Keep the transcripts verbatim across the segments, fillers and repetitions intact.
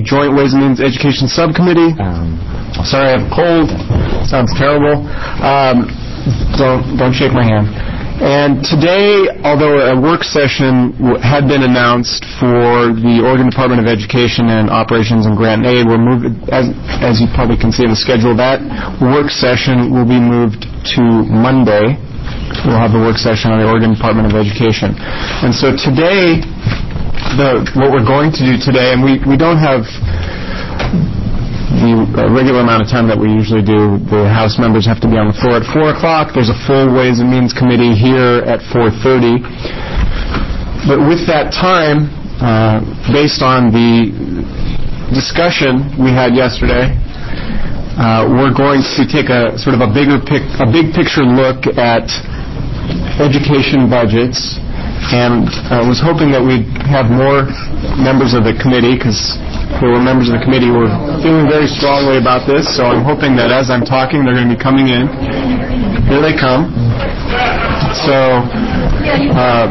Joint Ways and Means Education Subcommittee. Um, sorry, I have a cold. Sounds terrible. Um, don't don't shake my hand. And today, although a work session w- had been announced for the Oregon Department of Education and Operations and Grant and Aid, we're moved, as, as you probably can see in the schedule, that work session will be moved to Monday. We'll have the work session on the Oregon Department of Education. And so today, the what we're going to do today, and we, we don't have the regular amount of time that we usually do. The House members have to be on the floor at four o'clock. There's a full Ways and Means Committee here at four thirty. But with that time, uh, based on the discussion we had yesterday, uh, we're going to take a sort of a bigger pic- a big picture look at education budgets, and I uh, was hoping that we'd have more members of the committee, because there were members of the committee who were feeling very strongly about this, so I'm hoping that as I'm talking, they're going to be coming in. Here they come. So, uh,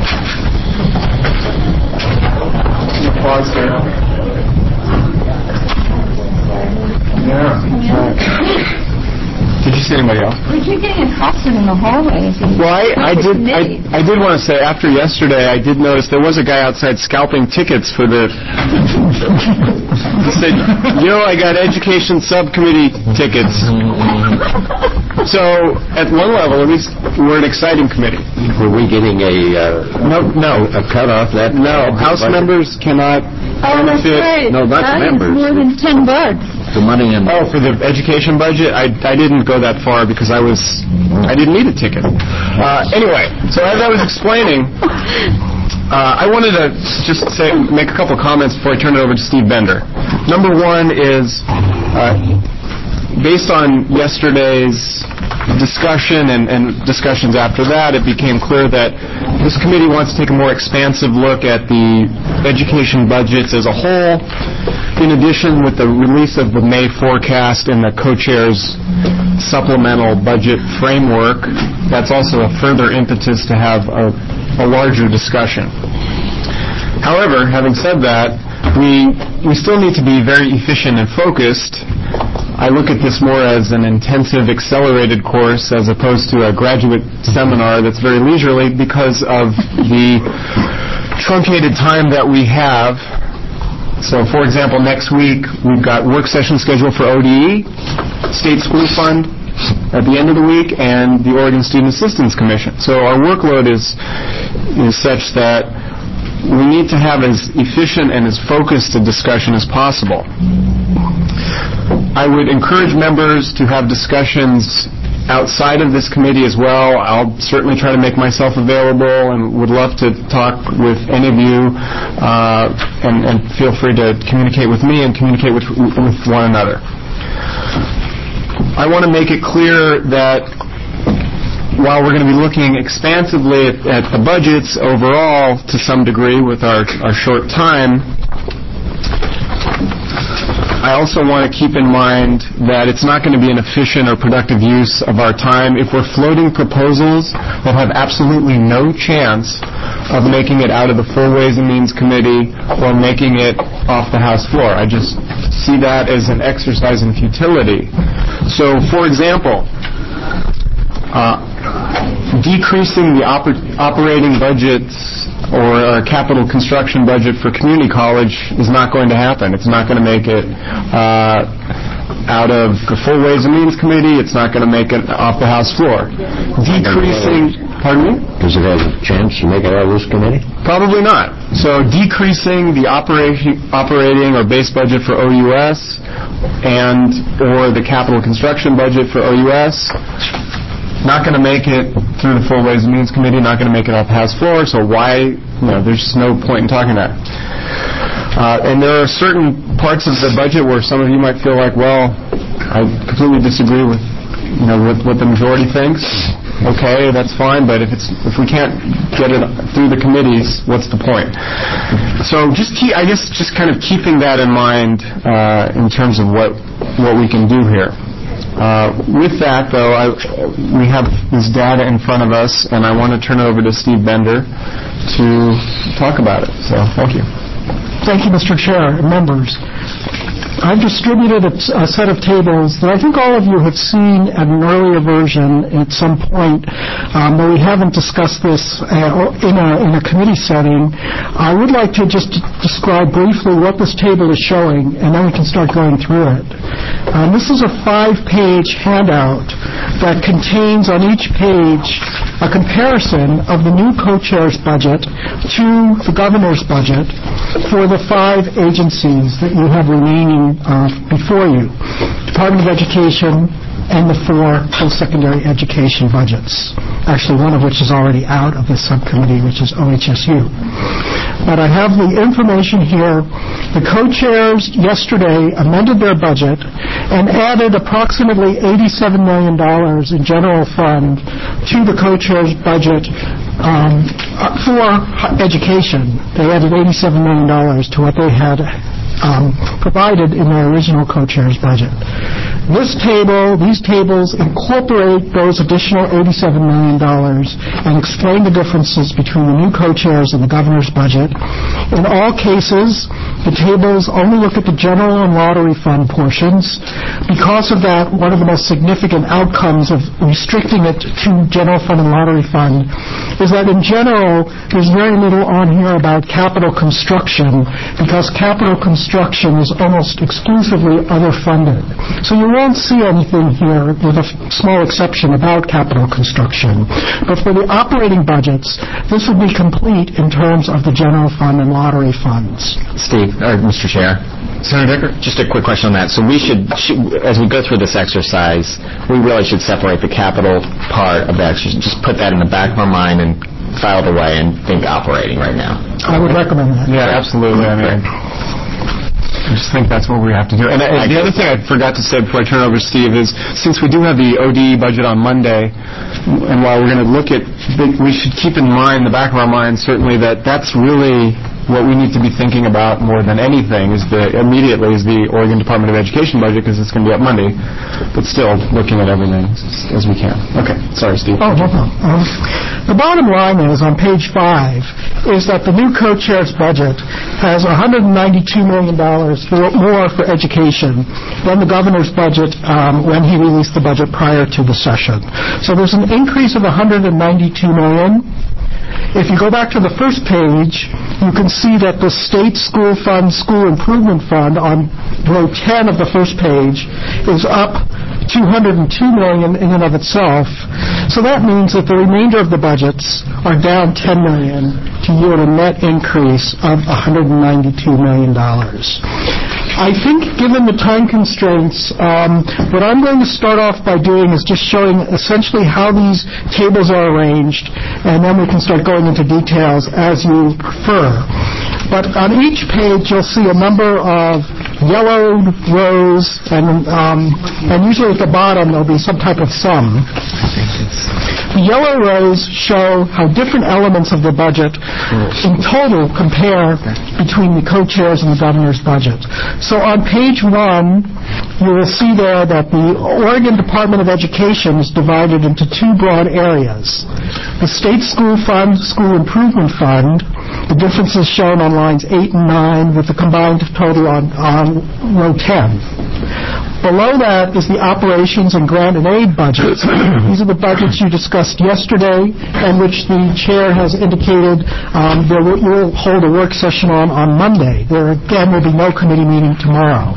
pause there. Yeah. Did you see anybody else? We keep getting accosted in the hallways. Well, I, I did. I, I did want to say after yesterday, I did notice there was a guy outside scalping tickets for the. He said, "You know, I got education subcommittee tickets." So, at one level, at least, we're an exciting committee. Were we getting a uh, no, no, a cutoff? That no, House budget? Members cannot. Oh, that's right. No, not that members. Is more than ten bucks. The money in. Oh, for the education budget, I I didn't go that far because I was I didn't need a ticket. Uh, anyway, so as I was explaining, uh, I wanted to just say make a couple comments before I turn it over to Steve Bender. Number one is uh, based on yesterday's discussion and, and discussions after that, it became clear that this committee wants to take a more expansive look at the education budgets as a whole. In addition, with the release of the May forecast and the co-chair's supplemental budget framework, that's also a further impetus to have a, a larger discussion. However, having said that, we we still need to be very efficient and focused. I look at this more as an intensive, accelerated course as opposed to a graduate seminar that's very leisurely because of the truncated time that we have. So, for example, next week we've got work session scheduled for O D E, State School Fund at the end of the week, and the Oregon Student Assistance Commission. So our workload is is such that we need to have as efficient and as focused a discussion as possible. I would encourage members to have discussions outside of this committee as well. I'll certainly try to make myself available and would love to talk with any of you, uh, and, and feel free to communicate with me and communicate with, with one another. I want to make it clear that while we're going to be looking expansively at, at the budgets overall to some degree with our, our short time, I also want to keep in mind that it's not going to be an efficient or productive use of our time if we're floating proposals that have absolutely no chance of making it out of the full Ways and Means Committee or making it off the House floor. I just see that as an exercise in futility. So, for example, uh, decreasing the oper- operating budgets or a capital construction budget for community college is not going to happen. It's not going to make it uh, out of the full Ways and Means Committee. It's not going to make it off the House floor. Decreasing, pardon me? Does it have a chance to make it out of this committee? Probably not. So decreasing the operation, operating or base budget for O U S and or the capital construction budget for O U S, not going to make it through the full Ways and Means Committee, not going to make it off the House floor, so why, you know, there's just no point in talking about it. Uh, and there are certain parts of the budget where some of you might feel like, well, I completely disagree with, you know, with what the majority thinks. Okay, that's fine, but if it's if we can't get it through the committees, what's the point? So just keep, I guess just kind of keeping that in mind uh, in terms of what what we can do here. Uh, with that, though, I, we have this data in front of us, and I want to turn it over to Steve Bender to talk about it. So, thank you. Thank you, Mister Chair and members. I've distributed a, a set of tables that I think all of you have seen at an earlier version at some point, um, but we haven't discussed this uh, in, a, in a committee setting. I would like to just describe briefly what this table is showing, and then we can start going through it. Um, this is a five-page handout that contains on each page a comparison of the new co-chair's budget to the governor's budget for the five agencies that you have remaining Uh, before you, Department of Education and the four post-secondary education budgets, actually one of which is already out of this subcommittee, which is O H S U. But I have the information here. The co-chairs yesterday amended their budget and added approximately eighty-seven million dollars in general fund to the co-chairs' budget um, for education. They added eighty-seven million dollars to what they had Um, provided in their original co-chair's budget. This table, these tables incorporate those additional eighty-seven million dollars and explain the differences between the new co-chairs and the governor's budget. In all cases, the tables only look at the general and lottery fund portions. Because of that, one of the most significant outcomes of restricting it to general fund and lottery fund is that in general, there's very little on here about capital construction, because capital construction Construction is almost exclusively other-funded. So you won't see anything here, with a f- small exception, about capital construction. But for the operating budgets, this would be complete in terms of the general fund and lottery funds. Steve, or Mister Chair. Senator Dicker? Just a quick question on that. So we should, should, as we go through this exercise, we really should separate the capital part of the exercise. Just put that in the back of our mind and file it away and think operating right now. I would recommend that. Yeah, absolutely. I mean, I just think that's what we have to do. And, and the other thing I forgot to say before I turn it over to Steve is, since we do have the O D E budget on Monday, and while we're going to look at, we should keep in mind, the back of our minds, certainly, that that's really what we need to be thinking about more than anything is the, immediately is the Oregon Department of Education budget, because it's going to be up Monday, but still looking at everything as, as we can. Okay. Sorry, Steve. Oh, no problem. Um, the bottom line is, on page five, is that the new co-chair's budget has one hundred ninety-two million dollars for, more for education than the governor's budget um, when he released the budget prior to the session. So there's an increase of one hundred ninety-two million dollars. If you go back to the first page, you can see that the state school fund, school improvement fund on row ten of the first page is up two hundred two million dollars in and of itself. So that means that the remainder of the budgets are down ten million dollars to yield a net increase of one hundred ninety-two million dollars. I think, given the time constraints, um, what I'm going to start off by doing is just showing essentially how these tables are arranged, and then we can start going into details as you prefer. But on each page, you'll see a number of yellowed rows, and um, and usually at the bottom there'll be some type of sum. The yellow rows show how different elements of the budget in total compare between the co-chairs and the governor's budget. So on page one, you will see there that the Oregon Department of Education is divided into two broad areas. The State School Fund, School Improvement Fund, the difference is shown on lines eight and nine with the combined total on, on row ten. Below that is the operations and grant and aid budgets. These are the budgets you discussed yesterday, and which the chair has indicated um, there will, will hold a work session on on Monday. There again will be no committee meeting tomorrow.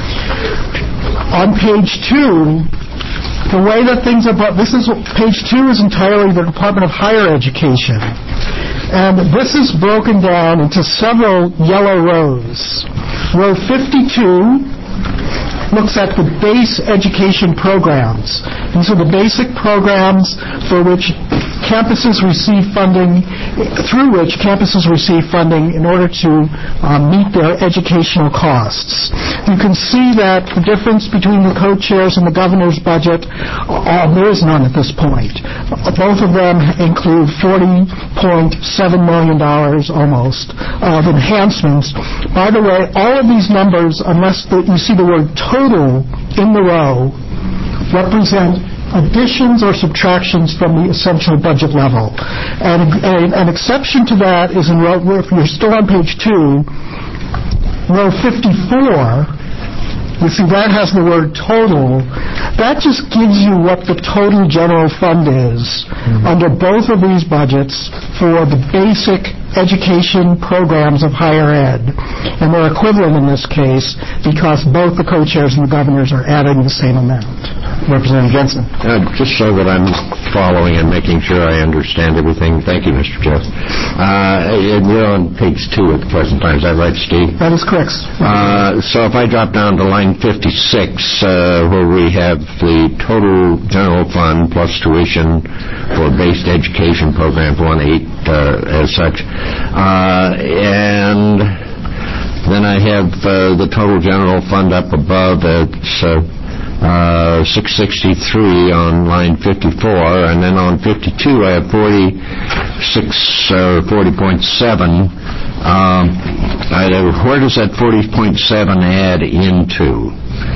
On page two, the way that things are, this is page two is entirely the Department of Higher Education, and this is broken down into several yellow rows. Row fifty-two looks at the base education programs. These are the basic programs for which campuses receive funding, through which campuses receive funding in order to um, meet their educational costs. You can see that the difference between the co-chairs and the governor's budget, uh, there is none at this point. Both of them include forty point seven million dollars almost of enhancements. By the way, all of these numbers, unless the, you see the word total in the row, represent additions or subtractions from the essential budget level. And, and an exception to that is in row, if you're still on page two, row fifty-four, you see that has the word total. That just gives you what the total general fund is mm-hmm. under both of these budgets for the basic education programs of higher ed. And they're equivalent in this case because both the co-chairs and the governors are adding the same amount. Representative Jensen. Uh, just so that I'm following and making sure I understand everything. Thank you, Mister Jeff. Uh, we're on page two at the present time. Is that right, Steve? That is correct. Uh, so if I drop down to line fifty-six, uh, where we have the total general fund plus tuition for based education programs, one eight uh, as such, uh, and then I have uh, the total general fund up above. It's uh, uh, six sixty-three on line fifty-four, and then on fifty-two I have forty-six or uh, forty point seven. Um, I, where does that forty point seven add into?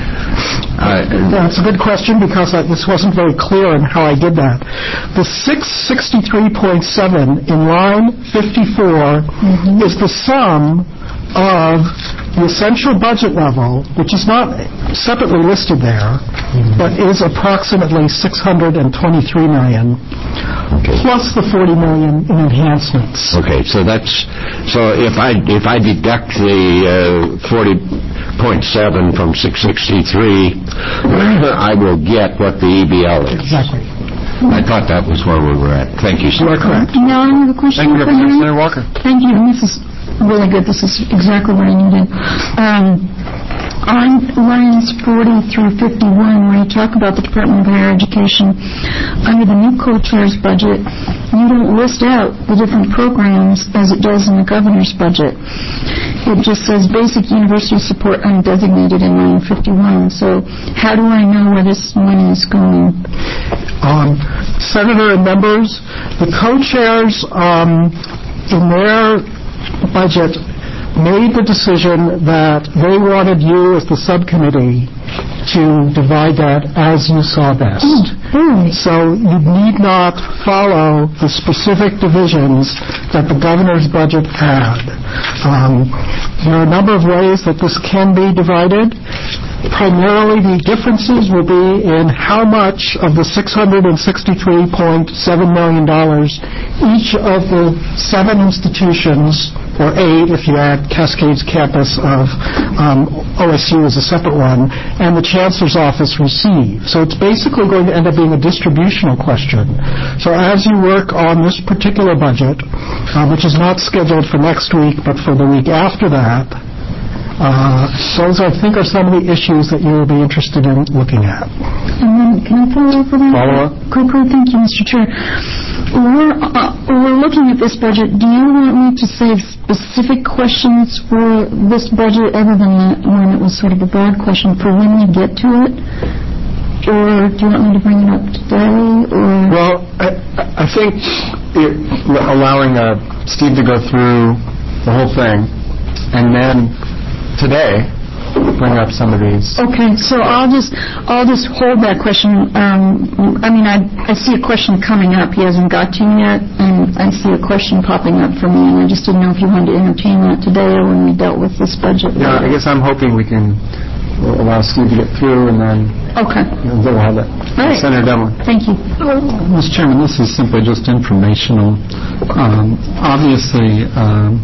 Uh, That's a good question because I, this wasn't very clear in how I did that. The six sixty-three point seven in line fifty-four mm-hmm. is the sum of the essential budget level, which is not separately listed there, mm-hmm. but is approximately six hundred twenty-three million dollars, okay. plus the forty million dollars in enhancements. Okay, so that's so if I if I deduct the uh, forty point seven from six sixty-three, I will get what the E B L is. Exactly. I thought that was where we were at. Thank you, sir. You are correct. Now I have a question. Thank you, Representative Walker. Thank you. And this is really good. This is exactly what I needed. Um, on lines forty through fifty-one, where you talk about the Department of Higher Education, under the new co-chair's budget, you don't list out the different programs as it does in the governor's budget. It just says basic university support undesignated in line fifty-one. So how do I know where this money is going? Um, Senator and members, the co-chairs um, in their budget made the decision that they wanted you as the subcommittee to divide that as you saw best. Mm, so you need not follow the specific divisions that the governor's budget had. Um, there are a number of ways that this can be divided. Primarily, the differences will be in how much of the six hundred sixty-three point seven million dollars each of the seven institutions, or eight if you add Cascades campus of um, O S U as a separate one, and the Chancellor's office receive. So it's basically going to end up being a distributional question. So as you work on this particular budget, uh, which is not scheduled for next week, but for the week after that, Uh, those, I think, are some of the issues that you will be interested in looking at. And then, can I follow up on that? Follow up? Quickly, thank you, Mister Chair. We're, uh, we're looking at this budget. Do you want me to save specific questions for this budget other than that one that was sort of a broad question for when we get to it? Or do you want me to bring it up today? Or Well, I, I think it, allowing uh, Steve to go through the whole thing and then today bring up some of these. Okay, so I'll just I'll just hold that question. Um, I mean, I I see a question coming up. He hasn't got to you yet, and I see a question popping up for me, and I just didn't know if you wanted to entertain that today or when we dealt with this budget. Yeah, I guess I'm hoping we can allow Steve to get through, and then okay, you know, we'll have that. All right. Senator Demlin. Thank you. Mister Chairman, this is simply just informational. Um, obviously. Um,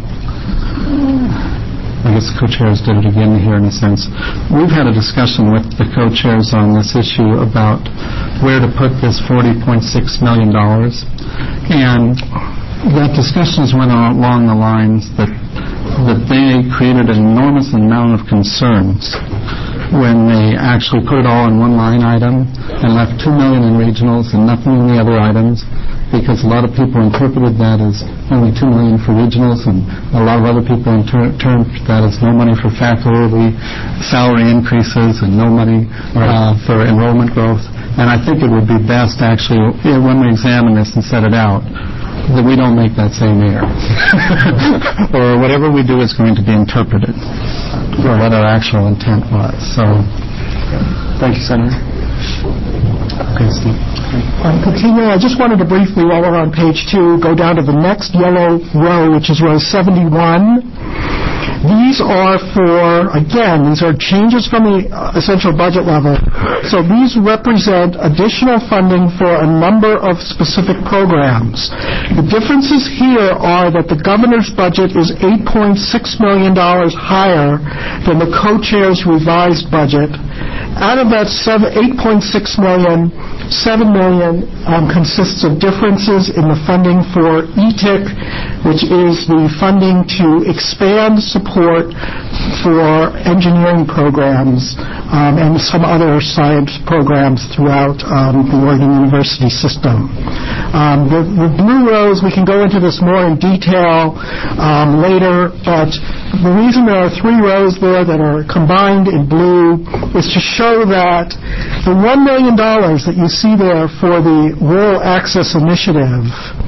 I guess the co-chairs did it again here in a sense. We've had a discussion with the co-chairs on this issue about where to put this forty point six million dollars. And that discussion went along the lines that that they created an enormous amount of concerns when they actually put it all in one line item and left two million dollars in regionals and nothing in the other items, because a lot of people interpreted that as only two million dollars for regionals, and a lot of other people interpreted that as no money for faculty salary increases and no money uh, for enrollment growth. And I think it would be best, actually, when we examine this and set it out, that we don't make that same error. Or whatever we do is going to be interpreted for what our actual intent was. So, thank you, Senator. Okay, Steve. Um, continuing, I just wanted to briefly, while we're on page two, go down to the next yellow row, which is row seventy-one. These are for, again, these are changes from the uh, essential budget level. So these represent additional funding for a number of specific programs. The differences here are that the governor's budget is eight point six million dollars higher than the co-chair's revised budget. Out of that eight point six million dollars, seven million dollars um, consists of differences in the funding for E T I C, which is the funding to expand support for engineering programs um, and some other science programs throughout um, the Oregon University system. Um, the, the blue rows, we can go into this more in detail um, later, but the reason there are three rows there that are combined in blue is to show that the one million dollars that you see there for the Rural Access Initiative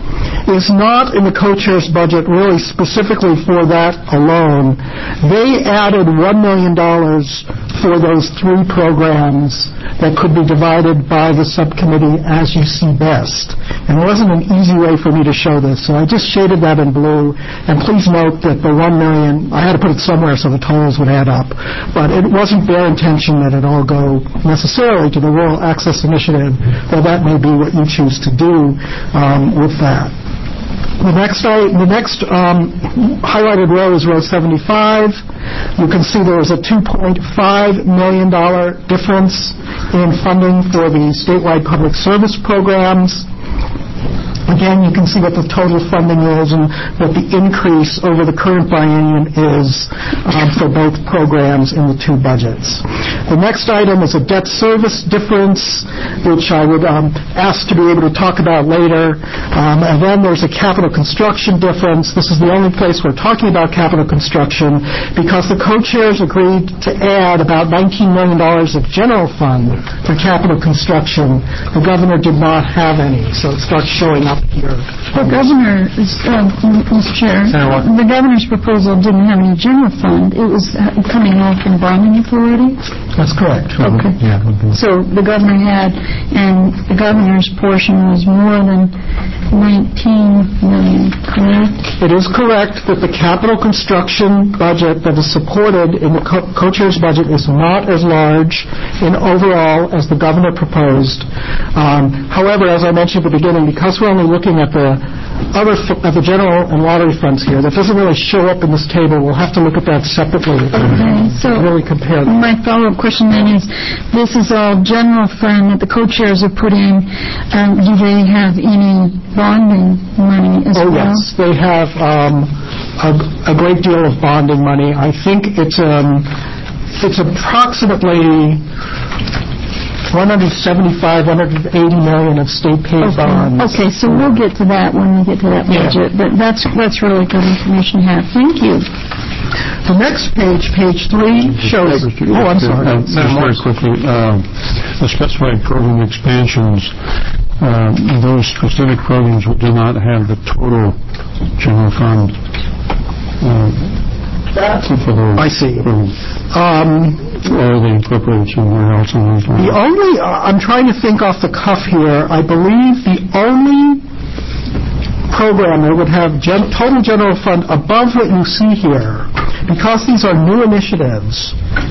is not in the co-chair's budget really specifically for that alone. They added one million dollars for those three programs that could be divided by the subcommittee as you see best. And there wasn't an easy way for me to show this, so I just shaded that in blue. And please note that the one million dollars, I had to put it somewhere so the totals would add up, but it wasn't their intention that it all go necessarily to the Rural Access Initiative, though that may be what you choose to do um, with that. The next, the next um, highlighted row is row seventy-five. You can see there was a two point five million dollars difference in funding for the statewide public service programs. Again, you can see what the total funding is and what the increase over the current biennium is um, for both programs in the two budgets. The next item is a debt service difference, which I would um, ask to be able to talk about later. Um, and then there's a capital construction difference. This is the only place we're talking about capital construction because the co-chairs agreed to add about nineteen million dollars of general fund for capital construction. The governor did not have any, so it starts showing up here. The governor, uh, Mister Chair, the governor's proposal didn't have any general fund. It was uh, coming off from bonding authority. That's correct. Okay. Yeah. So the governor had, and the governor's portion was more than nineteen million, correct? It is correct that the capital construction budget that is supported in the co- co-chair's budget is not as large in overall as the governor proposed. Um, however, as I mentioned at the beginning, because we're only looking at the other f- at the general and lottery funds here, that doesn't really show up in this table. We'll have to look at that separately. Okay, so really compare them. My follow-up question then is, this is all general fund that the co-chairs have put in. Um, do they have any bonding money as oh, well? Oh, yes. They have um, a, a great deal of bonding money. I think it's um, it's approximately one hundred seventy-five, one hundred eighty million of state paid okay. bonds. Okay, so we'll get to that when we get to that budget. Yeah. But that's that's really good information to have. Thank you. The next page, page three, shows... Oh, I'm sorry. Uh, just very quickly, uh, the specified program expansions, uh, those specific programs do not have the total general fund. Uh, I see. Um, or they incorporated somewhere else in those lines. The only, uh, I'm trying to think off the cuff here, I believe the only program that would have gen- total general fund above what you see here, because these are new initiatives.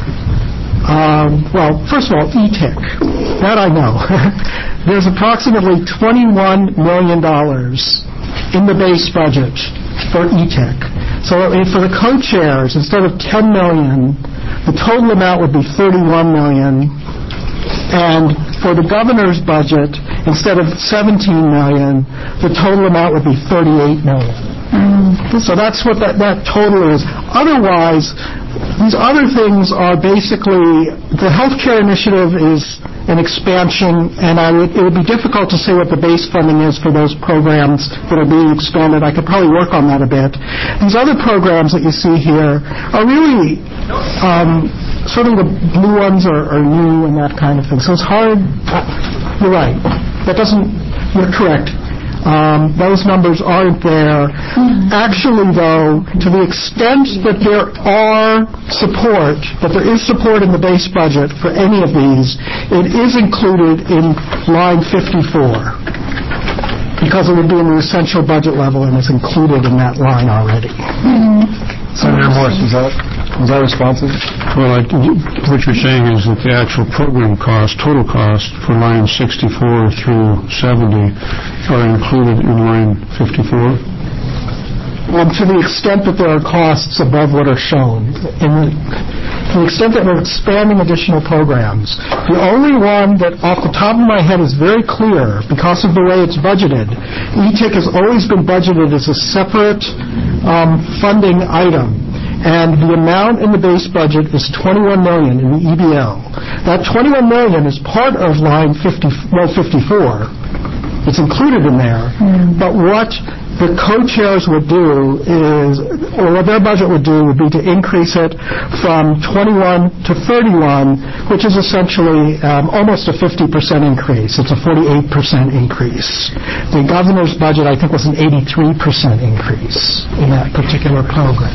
Um, well, first of all, E T I C. That I know. There's approximately twenty-one million dollars in the base budget for E T I C. So for the co-chairs, instead of ten million dollars, the total amount would be thirty-one million dollars. And for the governor's budget, instead of seventeen million dollars, the total amount would be thirty-eight million dollars. Um, so that's what that, that total is. Otherwise, these other things are basically, the healthcare initiative is an expansion, and I would, it would be difficult to say what the base funding is for those programs that are being expanded. I could probably work on that a bit. These other programs that you see here are really um, sort of the blue ones are, are new and that kind of thing. So it's hard. Uh, you're right. That doesn't, you're correct. Um, those numbers aren't there. Mm-hmm. Actually, though, to the extent that there are support, that there is support in the base budget for any of these, it is included in line fifty-four, because it would be in the essential budget level and it's included in that line already. Mm-hmm. Senator Morse, was that, was that responsive? Well, I, what you're saying is that the actual program cost, total cost for line sixty-four through seventy are included in line fifty-four? Um, to the extent that there are costs above what are shown. In the, to the extent that we're expanding additional programs, the only one that off the top of my head is very clear because of the way it's budgeted, E T I C has always been budgeted as a separate um, funding item. And the amount in the base budget is twenty-one million dollars in the E B L. That twenty-one million dollars is part of line fifty, well, fifty-four. It's included in there. Mm. But what the co-chairs would do is, or what their budget would do would be to increase it from twenty-one to thirty-one, which is essentially um, almost a fifty percent increase. It's a forty-eight percent increase. The governor's budget, I think, was an eighty-three percent increase in that particular program.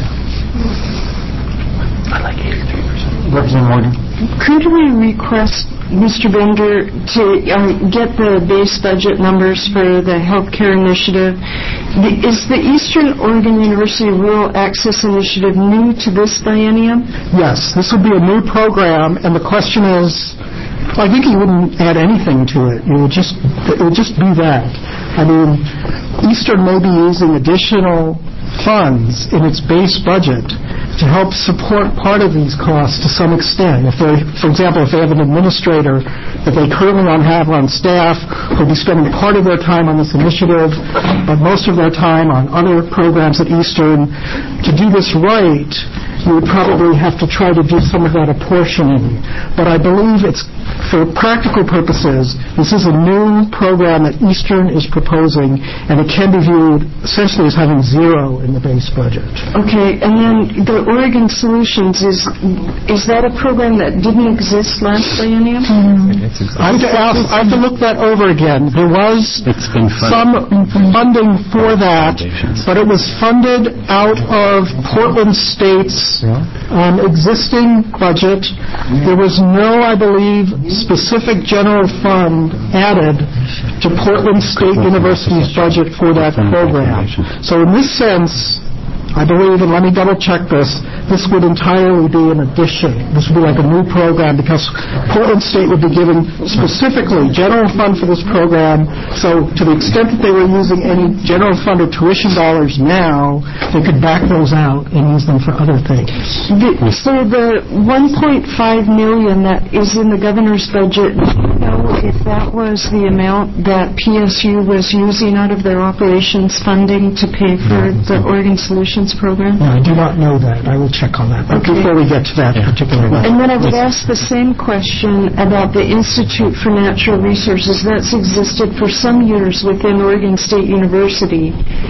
I like eighty-three percent. Representative Morgan. Could we request, Mister Bender, to um, get the base budget numbers for the healthcare initiative? The, is the Eastern Oregon University Rural Access Initiative new to this biennium? Yes, this would be a new program, and the question is, I think you wouldn't add anything to it. It would just, it would just be that. I mean, Eastern may be using additional funds in its base budget to help support part of these costs to some extent. If they, for example, if they have an administrator that they currently don't have on staff who will be spending part of their time on this initiative, but most of their time on other programs at Eastern, to do this right, you would probably have to try to do some of that apportioning. But I believe it's, for practical purposes, this is a new program that Eastern is proposing, and it can be viewed essentially as having zero in the base budget. Okay, and then the Oregon Solutions, is is that a program that didn't exist last biennium? Mm-hmm. I, have to ask, I have to look that over again. There was some funding for that, but it was funded out of Portland State's um, existing budget. There was no, I believe, specific general fund added to Portland State University's budget for that program. So in this sense, I believe, and let me double check this, this would entirely be an addition. This would be like a new program because Portland State would be given specifically general fund for this program. So to the extent that they were using any general fund or tuition dollars now, they could back those out and use them for other things. The, so the one point five million dollars that is in the governor's budget, do you know if that was the amount that P S U was using out of their operations funding to pay for the Oregon Solutions program? No, I do not know that. I will check on that okay. before we get to that yeah. particular one. And then I would ask the same question about the Institute for Natural Resources. That's existed for some years within Oregon State University,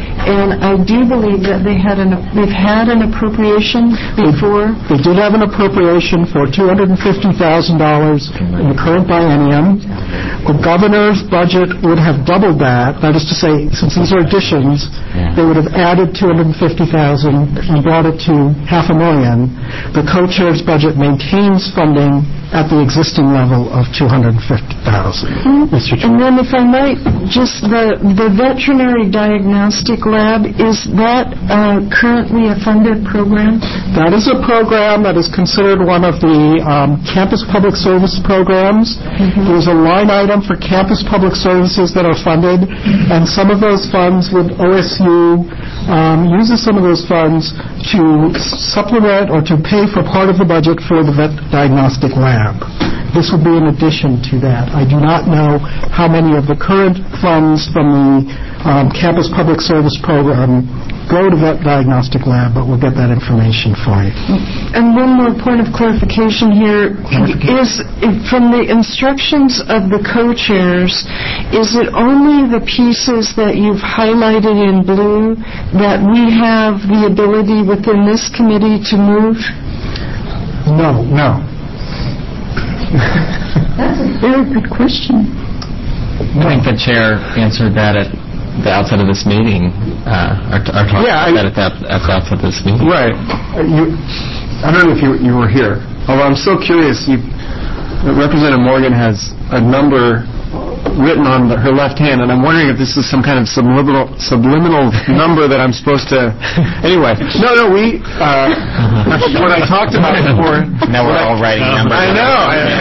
and I do believe that they had an they've had an appropriation before. They, they did have an appropriation for two hundred fifty thousand dollars in the current biennium. The governor's budget would have doubled that. That is to say, since these are additions, they would have added two hundred fifty thousand dollars and brought it to half a million. The co-chair's budget maintains funding at the existing level of two hundred fifty thousand dollars. Mm-hmm. And then if I might, just the, the veterinary diagnostic lab, is that uh, currently a funded program? That is a program that is considered one of the um, campus public service programs. Mm-hmm. There's a line item for campus public services that are funded, and some of those funds would O S U um, uses some of those funds to supplement or to pay for part of the budget for the vet diagnostic lab. This would be in addition to that. I do not know how many of the current funds from the um, campus public service program go to that diagnostic lab, but we'll get that information for you. And one more point of clarification here is, from the instructions of the co-chairs, is it only the pieces that you've highlighted in blue that we have the ability within this committee to move? No, no. That's a very good question. I think the chair answered that at the outset of this meeting, uh, or, or talked yeah, about I, that at the, at the outset of this meeting. Right. Uh, you, I don't know if you, you were here, although I'm so curious. You, Representative Morgan has a number written on the, her left hand, and I'm wondering if this is some kind of subliminal subliminal number that I'm supposed to. Anyway, no, no, we. Uh, what I talked about before. Now we're all writing numbers. I know.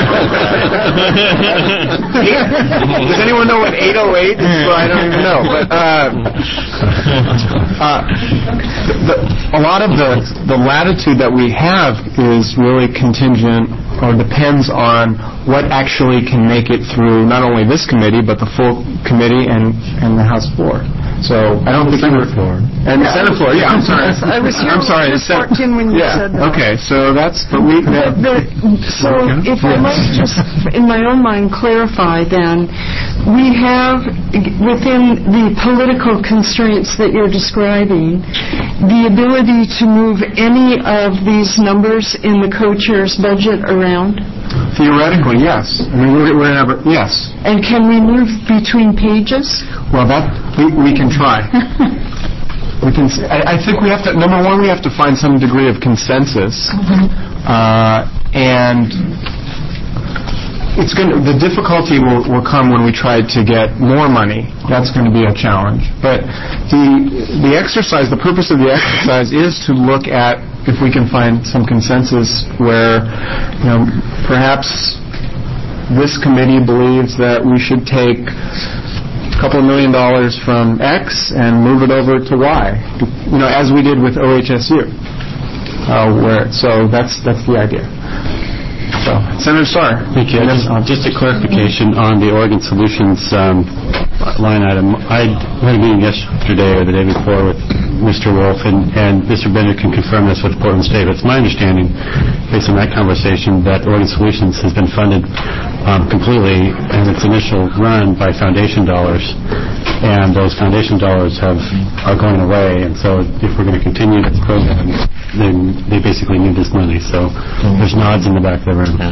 I, does anyone know what eight oh eight is? Well, I don't even know. But uh, uh, the, a lot of the the latitude that we have is really contingent or depends on what actually can make it through not only this committee but the full committee and, and the House floor. So I don't think you were floor. And the Senate floor. Yeah, I'm sorry. I was here I'm sorry. when you walked in when you yeah. said that. Okay, so that's but we. The, the, so if I might just, in my own mind, clarify, then we have within the political constraints that you're describing the ability to move any of these numbers in the co-chair's budget around. Theoretically, yes. I mean, we're, we're never, yes. And can we move between pages? Well, that we, we can try. we can. I, I think we have to. Number one, we have to find some degree of consensus, Mm-hmm. uh, and it's going. The difficulty will, will come when we try to get more money. That's going to be a challenge. But the the exercise, the purpose of the exercise, is to look at if we can find some consensus where, you know, perhaps this committee believes that we should take a couple of million dollars from X and move it over to Y, you know, as we did with O H S U. Uh, where so that's that's the idea. So, Senator Starr. Thank you. Just, just a clarification on the Oregon Solutions um, line item. I had a meeting yesterday or the day before with Mister Wolf, and, and Mister Bender can confirm this with Portland State. But it's my understanding, based on that conversation, that Oregon Solutions has been funded um, completely in its initial run by foundation dollars, and those foundation dollars have are going away. And so, if we're going to continue this program, then they basically need this money. So, there's nods in the back of the room. Yeah.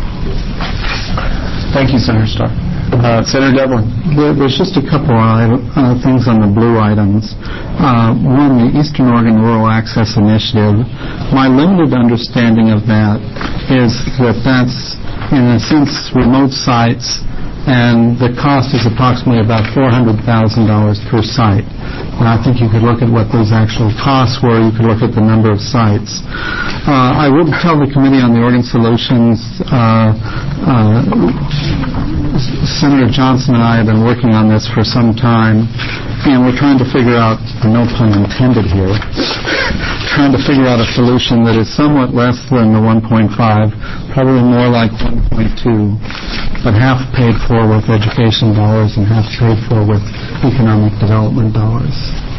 Thank you, Senator Starr. Uh, Senator Devlin. There, there's just a couple of uh, things on the blue items. Uh, one, the Eastern Oregon Rural Access Initiative. My limited understanding of that is that that's, in a sense, remote sites, and the cost is approximately about four hundred thousand dollars per site. And I think you could look at what those actual costs were. You could look at the number of sites. Uh, I would tell the Committee on the Oregon Solutions, uh, uh, Senator Johnson and I have been working on this for some time, and we're trying to figure out, no pun intended here, trying to figure out a solution that is somewhat less than the one point five, probably more like one point two, but half paid for with education dollars and half paid for with economic development dollars.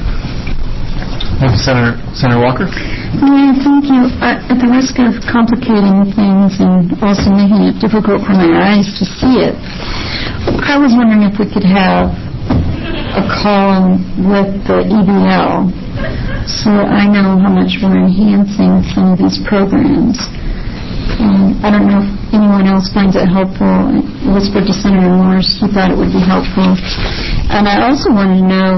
Thank you, Senator Senator Walker. Yeah, thank you. Uh, at the risk of complicating things and also making it difficult for my eyes to see it, I was wondering if we could have a column with the E B L so I know how much we're enhancing some of these programs. Um, I don't know if anyone else finds it helpful. I whispered to Senator Morse, he thought it would be helpful. And I also wanted to know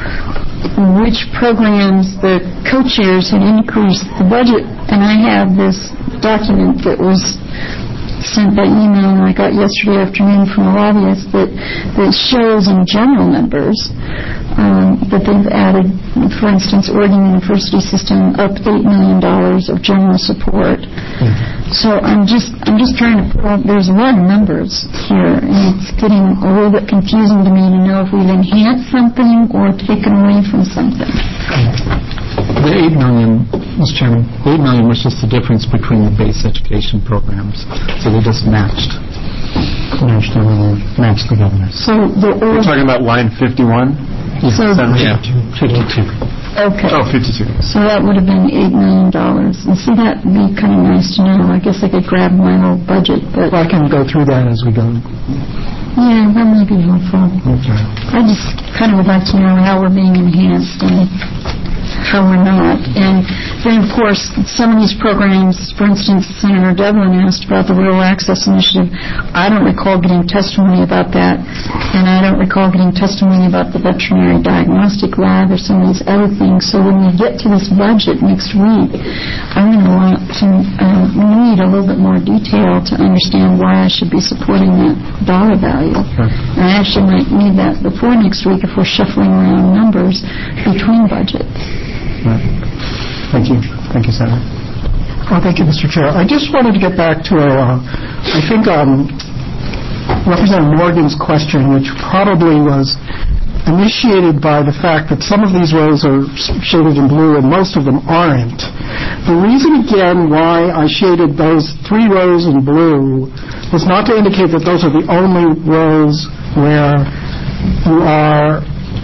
which programs the co-chairs had increased the budget. And I have this document that was sent by email and I got yesterday afternoon from a lobbyist that, that shows in general numbers um, that they've added, for instance, Oregon University System up eight million dollars of general support. Mm-hmm. So I'm just I'm just trying to pull, there's a lot of numbers here, and it's getting a little bit confusing to me to know if we've enhanced something or taken away from something. The eight million, Mister Chairman, eight million was just the difference between the base education programs, so they just matched. Matched the, matched the governors. So the We're talking about line fifty-one? Yeah. So Yeah. fifty-two. Okay. Oh, fifty-two. So that would have been eight million dollars. And see, that would be kind of nice to know. I guess I could grab my whole budget, but... Well, I can go through that as we go. Yeah, that might be helpful. Okay. I just kind of would like to know how we're being enhanced and how we're not. And then, of course, some of these programs, for instance, Senator Devlin asked about the Rural Access Initiative. I don't recall getting testimony about that, and I don't recall getting testimony about the veterinary diagnostic lab or some of these other things. So when we get to this budget next week, I'm going to want to uh, need a little bit more detail to understand why I should be supporting that dollar value. Sure. And I actually might need that before next week if we're shuffling around numbers between budgets. Right. Thank you. Thank you, Senator. Oh, thank you, Mister Chair. I just wanted to get back to, uh, I think, um, Representative Morgan's question, which probably was initiated by the fact that some of these rows are shaded in blue and most of them aren't. The reason, again, why I shaded those three rows in blue was not to indicate that those are the only rows where you are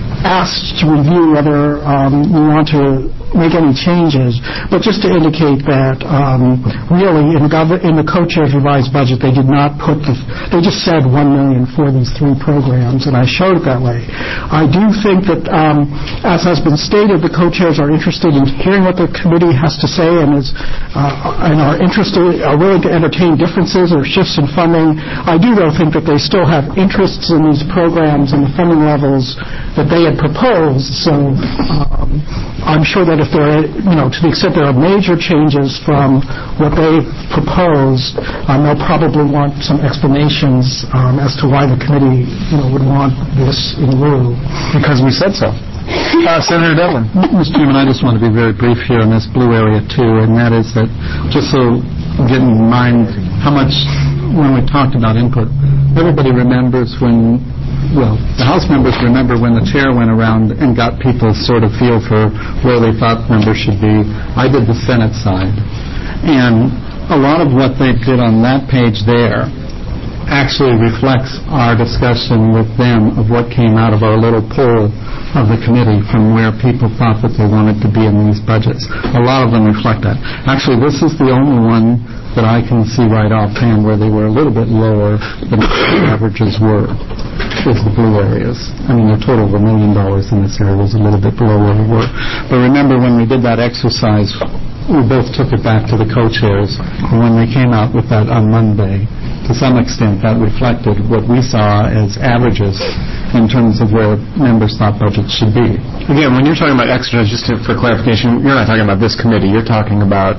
asked to review whether um, you want to make any changes, but just to indicate that um, really in the, gov- in the co-chair's revised budget they did not put the, they just said one million for these three programs, and I showed it that way. I do think that, um, as has been stated, the co-chairs are interested in hearing what the committee has to say and is uh, and are interested, are willing to entertain differences or shifts in funding. I do, though, think that they still have interests in these programs and the funding levels that they had proposed, so um, I'm sure that if there are, you know, to the extent there are major changes from what they proposed, um, they'll probably want some explanations um, as to why the committee, you know, would want this in lieu. Because we said so. Uh, Senator Devlin. Mister Chairman, I just want to be very brief here on this blue area, too, and that is that, just so get in mind how much, when we talked about input, everybody remembers when Well, the House members remember when the chair went around and got people's sort of feel for where they thought members should be. I did the Senate side. And a lot of what they did on that page there actually reflects our discussion with them of what came out of our little poll of the committee from where people thought that they wanted to be in these budgets. A lot of them reflect that. Actually, this is the only one that I can see right offhand where they were a little bit lower than the averages were, is the blue areas. I mean, the total of a million dollars in this area was a little bit below where we were. But remember, when we did that exercise, we both took it back to the co-chairs, and when they came out with that on Monday, to some extent that reflected what we saw as averages in terms of where members thought budgets should be. Again, when you're talking about exercise, just to, for clarification, you're not talking about this committee, you're talking about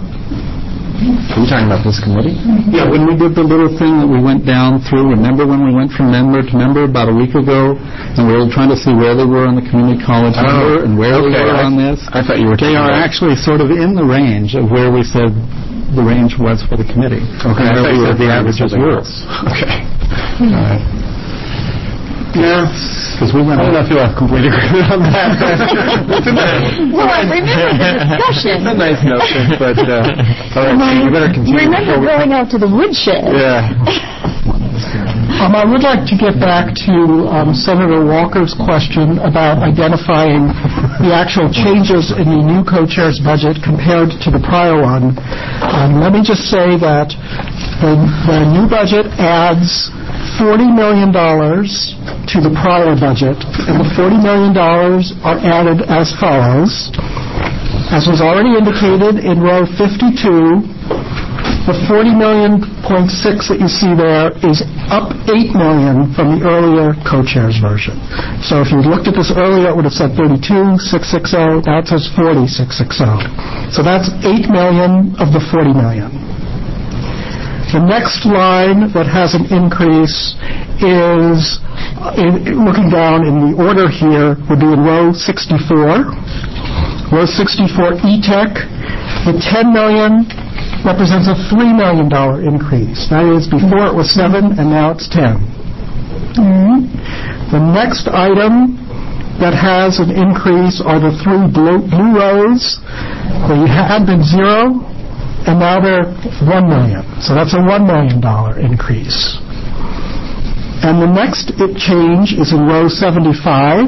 Are you talking about this committee? Yeah, when we did the little thing that we went down through, remember when we went from member to member about a week ago, and we were trying to see where they were on the community college oh, member and where okay. they were I, on this? I thought you were They are about actually sort of in the range of where we said the range was for the committee. Okay, and I where we said the averages were. Okay. All right. Yeah, because we went. I don't know if you'll have complete agreement on that. Well, I remember the discussion. It's a nice notion, but uh, all right, so you better continue. Remember going out to the woodshed. Yeah. Um, I would like to get back to um, Senator Walker's question about identifying the actual changes in the new co-chair's budget compared to the prior one. Um, let me just say that the, the new budget adds forty million dollars to the prior budget, and the forty million dollars are added as follows. As was already indicated in row fifty-two, the forty million point six that you see there is up eight million from the earlier co-chair's version. So if you looked at this earlier, it would have said thirty-two thousand six hundred sixty. Now it says forty thousand six hundred sixty. So that's eight million of the forty million. The next line that has an increase is, in, looking down in the order here, would be in row sixty-four. Row sixty-four, E-Tech. The ten million represents a three million dollars increase. That is, before it was seven, and now it's ten. Mm-hmm. The next item that has an increase are the three blue, blue rows. They had been zero, and now they're one million. So that's a one million dollars increase. And the next it change is in row seventy-five.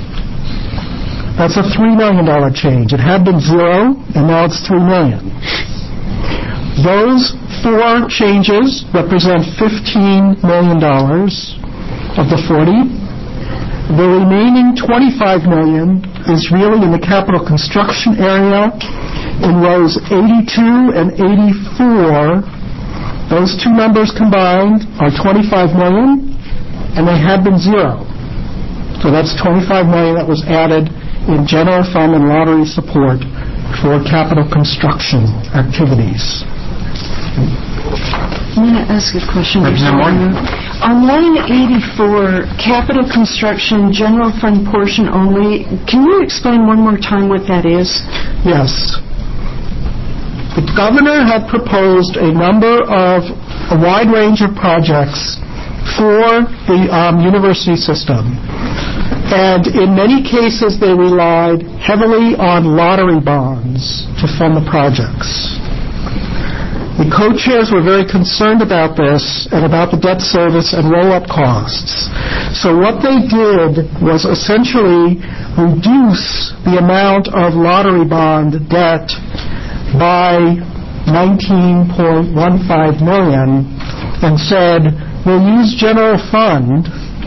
That's a three million dollars change. It had been zero, and now it's three million dollars. Those four changes represent fifteen million dollars of the forty. The remaining twenty-five million dollars is really in the capital construction area, In rows eighty-two and eighty-four, those two numbers combined are twenty-five million, and they had been zero. So that's twenty-five million that was added in general fund and lottery support for capital construction activities. I'm going to ask a question. On line eighty-four, capital construction, general fund portion only, can you explain one more time what that is? Yes. The governor had proposed a number of, a wide range of projects for the um, university system. And in many cases, they relied heavily on lottery bonds to fund the projects. The co-chairs were very concerned about this and about the debt service and roll-up costs. So what they did was essentially reduce the amount of lottery bond debt by nineteen point one five million and said, we'll use general fund.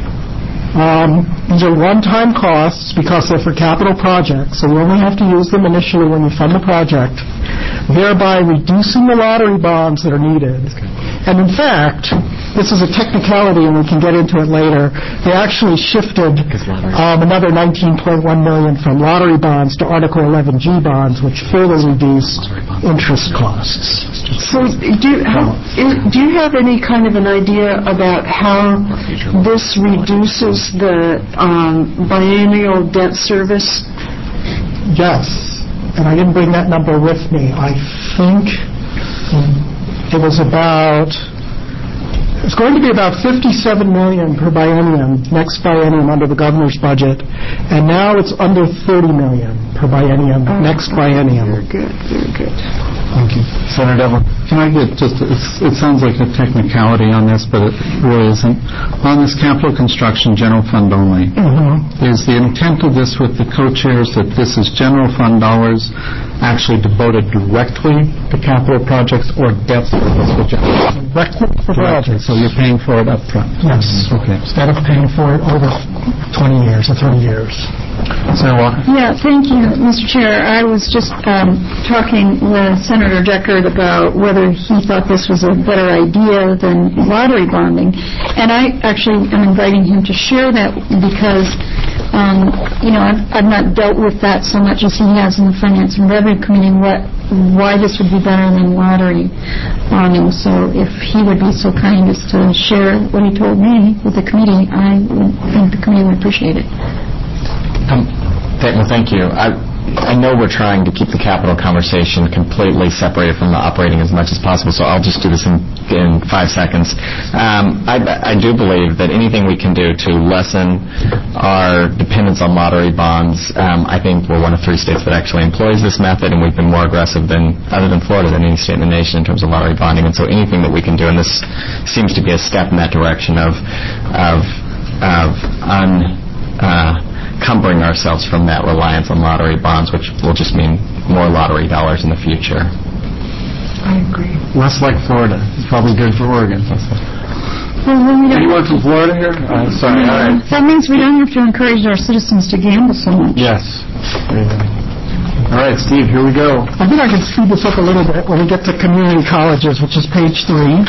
Um, these are one-time costs because they're for capital projects, so we only have to use them initially when we fund the project, thereby reducing the lottery bonds that are needed. And in fact, this is a technicality and we can get into it later, they actually shifted um, another nineteen point one million dollars from lottery bonds to Article eleven G bonds, which further reduced interest costs. So do you, how, do you have any kind of an idea about how this reduces the um, biennial debt service? Yes, and I didn't bring that number with me. I think it was about, it's going to be about fifty-seven million dollars per biennium, next biennium under the governor's budget, and now it's under thirty million dollars per biennium, oh, next biennium. Very good, very good. Thank you. Senator Devlin. Can I get just, it's, it sounds like a technicality on this, but it really isn't. On this capital construction general fund only, mm-hmm. is the intent of this with the co-chairs that this is general fund dollars actually devoted directly to capital projects or debt service for general fund? Directly for projects. So you're paying for it up front? Yes. Okay. Instead of paying for it over twenty years or thirty years. Senator Walker? Yeah, thank you, Mister Chair. I was just um, talking with Senator Deckard about whether he thought this was a better idea than lottery bonding. And I actually am inviting him to share that because, um, you know, I've, I've not dealt with that so much as he has in the Finance and Revenue Committee, what, why this would be better than lottery bonding. So if he would be so kind as to share what he told me with the committee, I would think the committee would appreciate it. Um, th- well, thank you. I, I know we're trying to keep the capital conversation completely separated from the operating as much as possible, so I'll just do this in, in five seconds. Um, I, I do believe that anything we can do to lessen our dependence on lottery bonds, um, I think we're one of three states that actually employs this method, and we've been more aggressive than, other than Florida, than any state in the nation in terms of lottery bonding. And so anything that we can do, and this seems to be a step in that direction of, of, of un... Uh, cumbering ourselves from that reliance on lottery bonds, which will just mean more lottery dollars in the future. I agree. Less like Florida. It's probably good for Oregon. Well, we Anyone from Florida here? Uh, sorry. No, all right. That means we don't have to encourage our citizens to gamble so much. Yes. All right, Steve, here we go. I think I can speed this up a little bit when we get to community colleges, which is page three.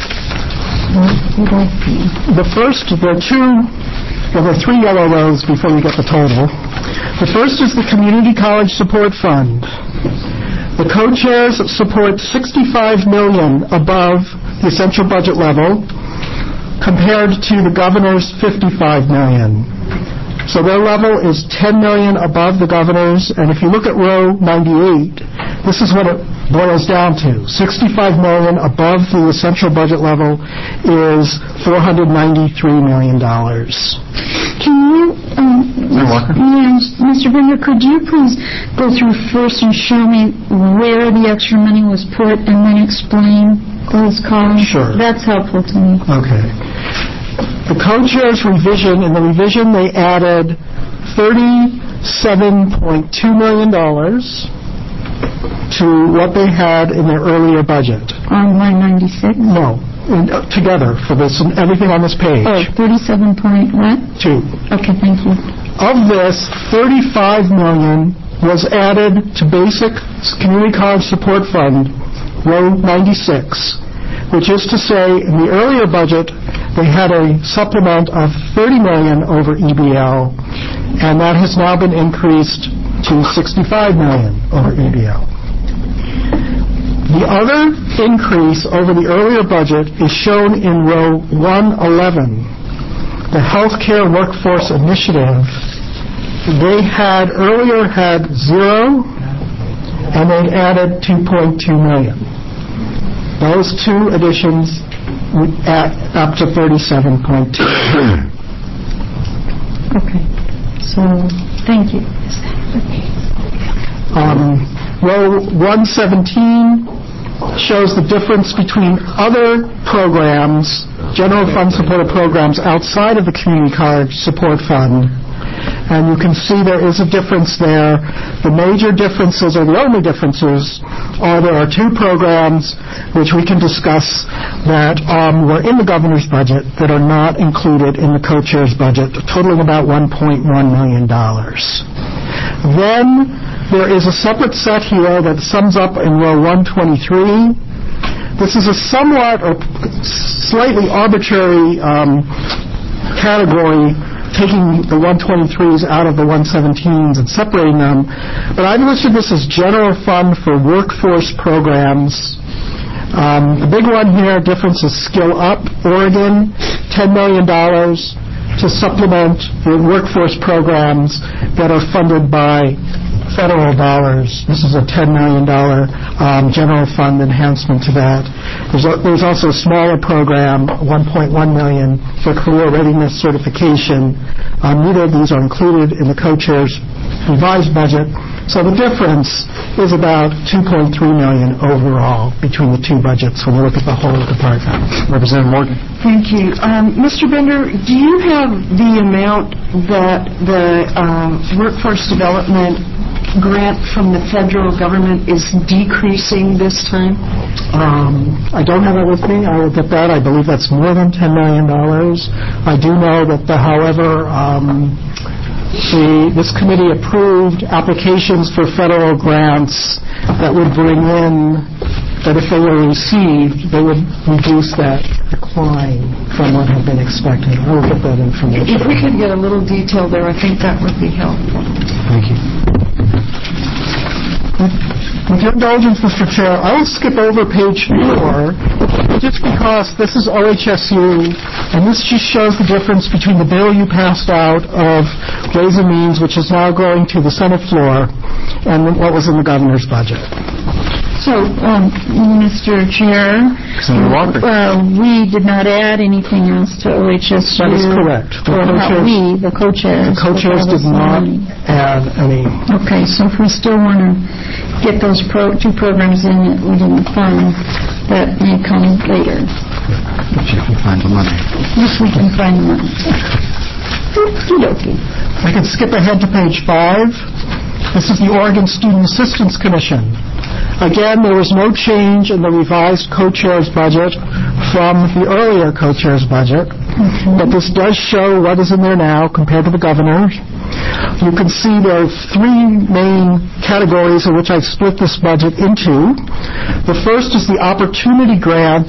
The first, there are two, well, there are three yellow rows before you get the total. The first is the Community College Support Fund. The co-chairs support sixty-five million dollars above the essential budget level compared to the governor's fifty-five million dollars. So their level is ten million dollars above the governor's, and if you look at row ninety-eight, this is what it boils down to. sixty-five million dollars above the essential budget level is four hundred ninety-three million dollars. Can you, um, yes, Mister Bringer, could you please go through first and show me where the extra money was put and then explain those columns? Sure. That's helpful to me. Okay. The co-chair's revision, in the revision they added thirty-seven point two million dollars to what they had in their earlier budget. On line ninety-six? No, in, uh, together for this and everything on this page. Oh, thirty-seven point what? Two. Okay, thank you. Of this, thirty-five million dollars was added to basic community college support fund, row ninety-six, which is to say, in the earlier budget, they had a supplement of thirty million dollars over E B L, and that has now been increased to sixty-five million dollars over E B L. The other increase over the earlier budget is shown in row one eleven, the Healthcare Workforce Initiative. They had earlier had zero, and they added two point two million dollars. Those two additions would add up to thirty-seven point two. Okay. So, thank you. Um, row one seventeen shows the difference between other programs, general fund supported programs outside of the Community College Support Fund. And you can see there is a difference there. The major differences, or the only differences, are there are two programs which we can discuss that um, were in the governor's budget that are not included in the co-chair's budget, totaling about one point one million dollars. Then there is a separate set here that sums up in row one twenty-three. This is a somewhat or slightly arbitrary um, category, taking the one twenty-threes out of the one seventeens and separating them. But I've listed this as general fund for workforce programs. Um, the big one here, difference is Skill Up, Oregon, ten million dollars to supplement the workforce programs that are funded by federal dollars. This is a ten million dollars um, general fund enhancement to that. There's, a, there's also a smaller program, one point one million dollars for career readiness certification. Um, neither of these are included in the co-chair's revised budget. So the difference is about two point three million dollars overall between the two budgets when you look at the whole department. Representative Morgan. Thank you. Um, Mister Bender, do you have the amount that the um, workforce development grant from the federal government is decreasing this time? Um, I don't have it with me. I will get that. I believe that's more than ten million dollars. I do know that, the, however, um, the, this committee approved applications for federal grants that would bring in, that if they were received, they would reduce that decline from what had been expected. I will get that information. If we could get a little detail there, I think that would be helpful. Thank you. With your indulgence, Mister Chair, I will skip over page four, just because this is O H S U, and this just shows the difference between the bill you passed out of Ways and Means, which is now going to the Senate floor, and what was in the governor's budget. So, um, Mister Chair, uh, we did not add anything else to O H S U. That is correct. The or not we, the co-chairs. The co-chairs did not add any. Okay, so if we still want to get those pro- two programs in that we didn't fund, that may come later. If you can find the money. If we can find the money. Okie-dokie. I can skip ahead to page five. This is the Oregon Student Assistance Commission. Again, there was no change in the revised co-chair's budget from the earlier co-chair's budget, mm-hmm. but this does show what is in there now compared to the governor's. You can see there are three main categories in which I've split this budget into. The first is the Opportunity Grant.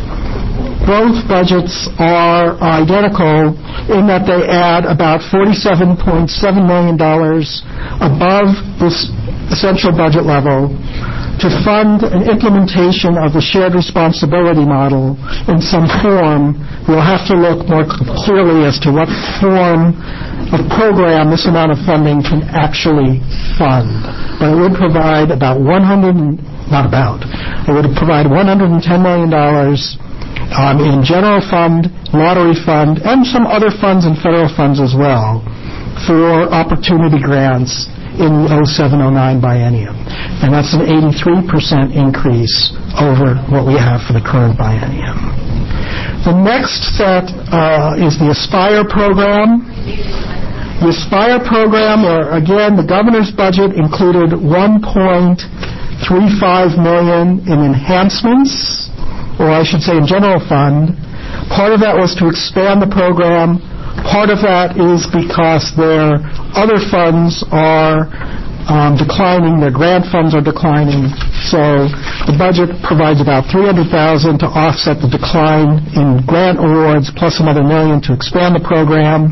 Both budgets are identical in that they add about forty-seven point seven million dollars above this essential budget level to fund an implementation of the shared responsibility model in some form. We'll have to look more clearly as to what form of program this amount of funding can actually fund. But it would provide about one hundred, not about, it would provide one hundred ten million dollars Um, in general fund, lottery fund, and some other funds and federal funds as well for opportunity grants in the oh seven oh nine biennium. And that's an eighty-three percent increase over what we have for the current biennium. The next set uh, is the Aspire program. The Aspire program, where again the governor's budget included one point three five million dollars in enhancements, or I should say in general fund. Part of that was to expand the program. Part of that is because their other funds are um, declining. Their grant funds are declining. So the budget provides about three hundred thousand dollars to offset the decline in grant awards, plus another million to expand the program.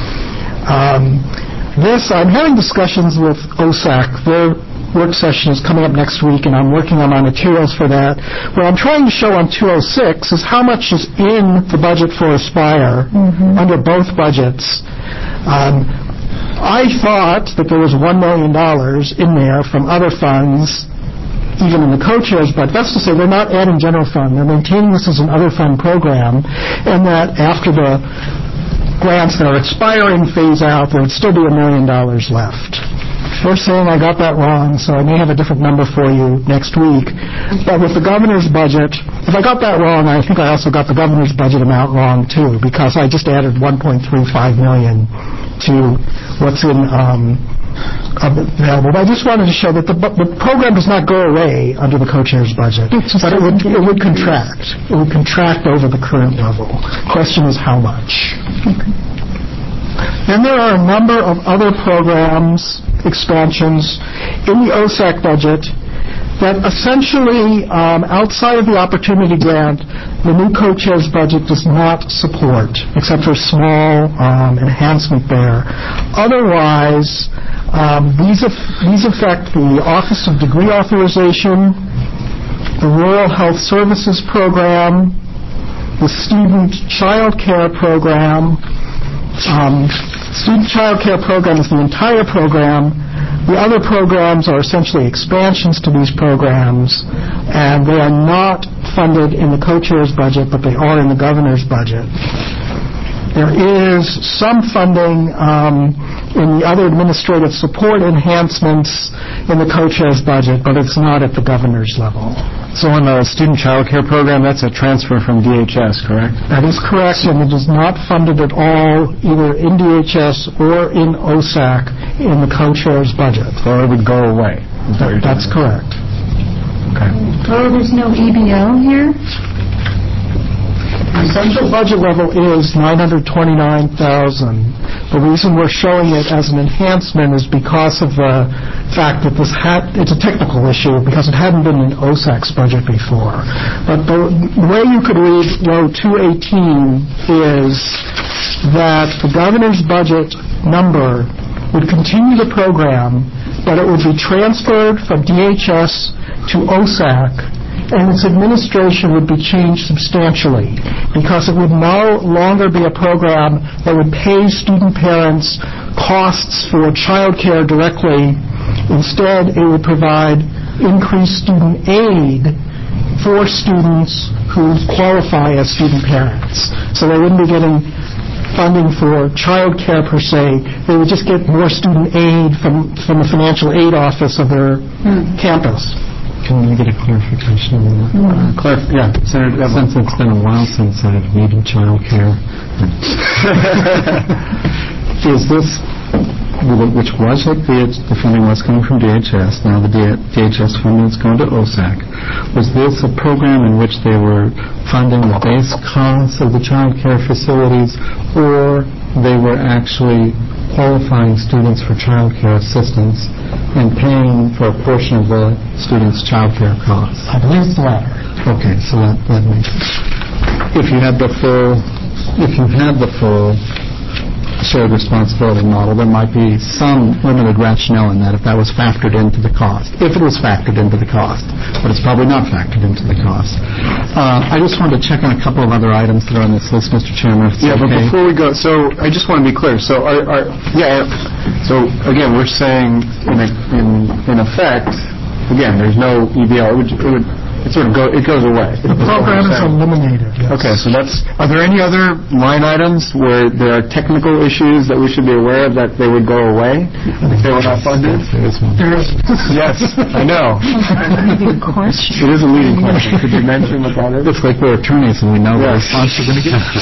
Um, this, I'm having discussions with O S A C. Their work session is coming up next week, and I'm working on my materials for that. What I'm trying to show on two oh six is how much is in the budget for Aspire mm-hmm. under both budgets. Um, I thought that there was one million dollars in there from other funds, even in the co-chairs, but that's to say they're not adding general fund. They're maintaining this as an other fund program, and that after the grants that are expiring phase out, there would still be a million dollars left. They're saying I got that wrong, so I may have a different number for you next week. But with the governor's budget, if I got that wrong, I think I also got the governor's budget amount wrong, too, because I just added one point three five million dollars to what's in um, available. But I just wanted to show that the, the program does not go away under the co-chair's budget, but it would, it would contract. It would contract over the current level. Question is how much. Okay. Then there are a number of other programs, expansions in the O S A C budget that essentially, um, outside of the Opportunity Grant, the new co-chair's budget does not support, except for a small um, enhancement there. Otherwise, um, these, af- these affect the Office of Degree Authorization, the Rural Health Services Program, the Student Child Care Program. Um, Student Child Care Program is the entire program. The other programs are essentially expansions to these programs, and they are not funded in the co-chair's budget, but they are in the governor's budget. There is some funding um, in the other administrative support enhancements in the co-chair's budget, but it's not at the governor's level. So on the Student Child Care Program, that's a transfer from D H S, correct? That is correct, and it is not funded at all either in D H S or in O S A C in the co-chair's budget. So it would go away. That, that's correct. Okay. Oh, there's no E B L here? The central budget level is nine hundred twenty-nine thousand dollars. The reason we're showing it as an enhancement is because of the fact that this had, it's a technical issue because it hadn't been in O S A C's budget before. But the way you could read row two eighteen is that the governor's budget number would continue the program, but it would be transferred from D H S to O S A C, and its administration would be changed substantially because it would no longer be a program that would pay student parents costs for child care directly. Instead, it would provide increased student aid for students who qualify as student parents. So they wouldn't be getting funding for child care per se. They would just get more student aid from, from the financial aid office of their mm. campus. Can we get a clarification on that? Uh, clarif- yeah, Senator Since it's been a while since I've needed child care, is this, which was what the, the funding was coming from D H S, now the D H S funding is going to O S A C. Was this a program in which they were funding the base costs of the child care facilities, or they were actually qualifying students for child care assistance and paying for a portion of the students' child care costs? I believe it's the latter. Okay, so that, that makes sense. If you had the full, if you had the full shared responsibility model, there might be some limited rationale in that if that was factored into the cost, if it was factored into the cost, but it's probably not factored into the cost. Uh, I just wanted to check on a couple of other items that are on this list, Mister Chairman. Yeah, okay. But before we go, so I just want to be clear. So, are, are yeah, so again, we're saying in, a, in in effect, again, there's no E B L. It would, it would It sort of go, it goes away. The program is eliminated. Yes. Okay, so that's. Are there any other line items where there are technical issues that we should be aware of that they would go away if they were not funded? There is. Yes, I know. Leading question. It is a leading question. Could you mention what that is? It's like we're attorneys and we know yes. the response we're going to get.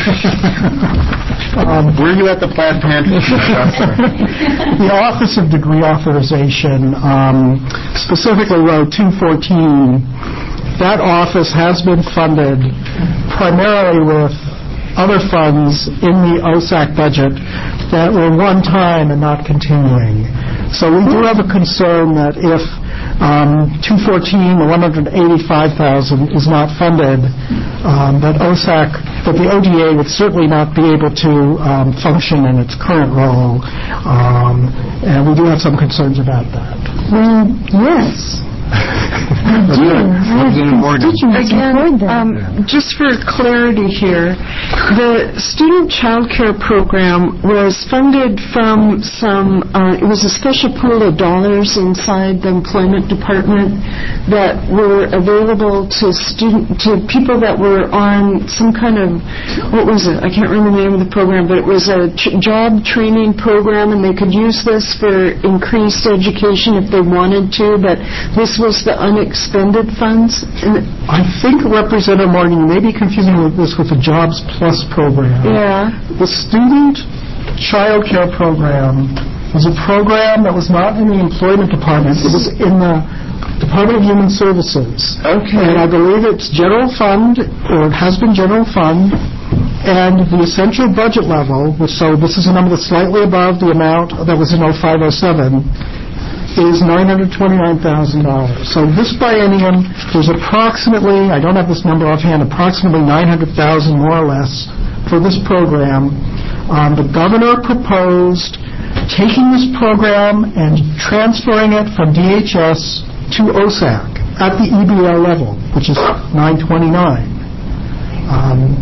um, were you at the Plaid Pantry? The Office of Degree Authorization, um, specifically row two fourteen. That office has been funded primarily with other funds in the O S A C budget that were one-time and not continuing. So we do have a concern that if um, two fourteen, the one hundred eighty-five thousand, is not funded, um, that O S A C, that the O D A would certainly not be able to um, function in its current role, um, and we do have some concerns about that. Well, yes. I do. I have constituents Again, um, just for clarity here, the student child care program was funded from some, uh, it was a special pool of dollars inside the employment department that were available to student, to people that were on some kind of, what was it? I can't remember the name of the program, but it was a ch- job training program, and they could use this for increased education if they wanted to, but this was the unexpended funds. I think Representative Morgan, you may be confusing with this with the Jobs Plus program. Yeah. The student child care program was a program that was not in the employment department. It was in the Department of Human Services. Okay. And I believe it's general fund, or it has been general fund, and the essential budget level, which, so this is a number that's slightly above the amount that was in oh five oh seven, is nine hundred twenty-nine thousand dollars. So this biennium, there's approximately, I don't have this number offhand, approximately nine hundred thousand dollars more or less for this program. Um, the governor proposed taking this program and transferring it from D H S to O S A C at the E B L level, which is nine twenty-nine. Um,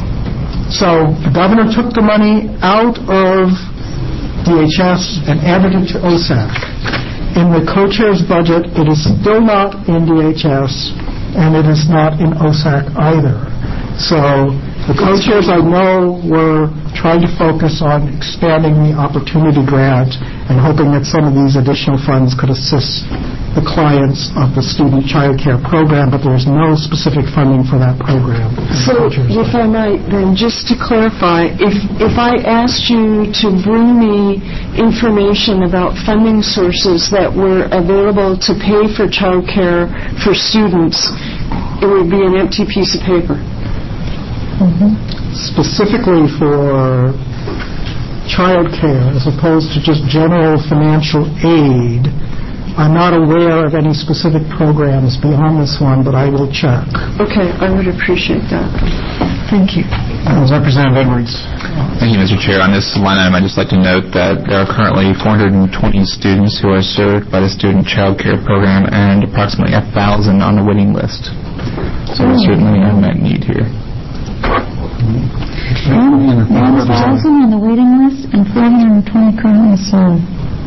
so the governor took the money out of D H S and added it to O S A C. In the co-chair's budget, it is still not in D H S, and it is not in O S A C either. So the co-chairs, I know, were trying to focus on expanding the opportunity grant and hoping that some of these additional funds could assist the clients of the student child care program, but there's no specific funding for that program. So, if I might, then, just to clarify, if if I asked you to bring me information about funding sources that were available to pay for child care for students, it would be an empty piece of paper. Mm-hmm. Specifically for child care, as opposed to just general financial aid, I'm not aware of any specific programs beyond this one, but I will check. Okay, I would appreciate that. Thank you. Uh, Representative Edwards. Thank you, Mister Chair. On this line item, I'd just like to note that there are currently four hundred twenty students who are served by the Student Child Care Program and approximately one thousand on the waiting list. So there's certainly an unmet need here. one thousand on the waiting list and four hundred twenty currently served.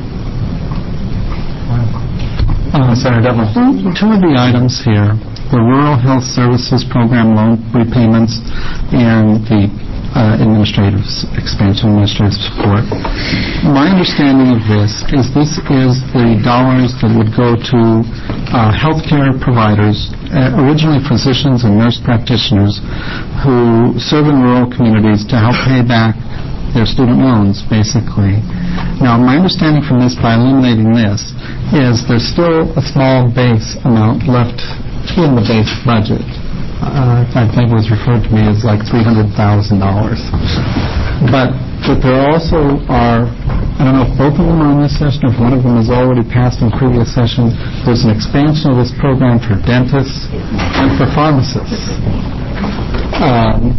Uh, Senator Devlin, two of the items here, the Rural Health Services Program loan repayments and the uh, administrative expansion, administrative support. My understanding of this is this is the dollars that would go to uh, healthcare providers, uh, originally physicians and nurse practitioners, who serve in rural communities to help pay back their student loans, basically. Now, my understanding from this, by eliminating this, is there's still a small base amount left in the base budget. Uh, I think it was referred to me as like three hundred thousand dollars. But, but there also are, I don't know if both of them are in this session or if one of them has already passed in previous sessions, there's an expansion of this program for dentists and for pharmacists. Um,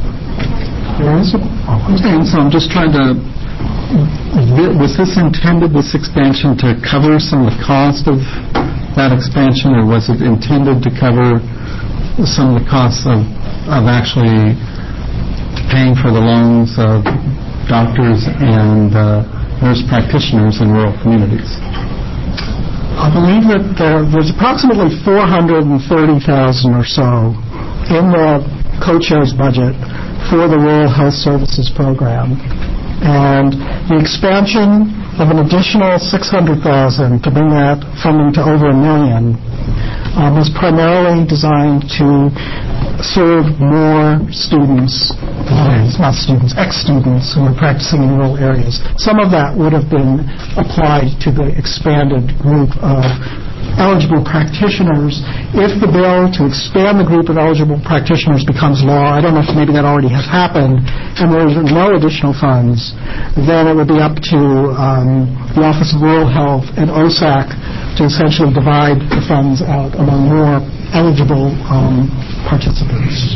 And so I'm just trying to, was this intended, this expansion, to cover some of the cost of that expansion, or was it intended to cover some of the costs of, of actually paying for the loans of doctors and uh, nurse practitioners in rural communities? I believe that there, there's approximately four hundred thirty thousand dollars or so in the co-chair's budget for the Rural Health Services Program. And the expansion of an additional six hundred thousand dollars to bring that funding to over a million um, was primarily designed to serve more students, uh, not students, ex-students who are practicing in rural areas. Some of that would have been applied to the expanded group of eligible practitioners. If the bill to expand the group of eligible practitioners becomes law, I don't know if maybe that already has happened, and there's no additional funds, then it would be up to um, the Office of Rural Health and O S A C to essentially divide the funds out among more eligible um, participants.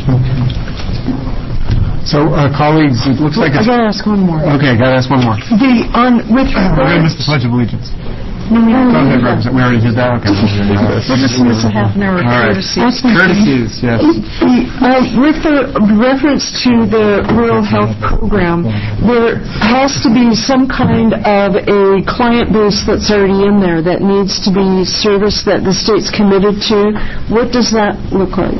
So, uh, colleagues, it looks like I it's... got to ask one more. Okay, got to ask one more. The, on, with We're going to miss regard... the Pledge of Allegiance. No, we Go ahead, already did that. Representative. We already did that? Okay. We'll just miss a half an hour All right. courtesy. Courtesies, yes. Uh, with the reference to the rural health program, there has to be some kind of a client base that's already in there that needs to be serviced that the state's committed to. What does that look like?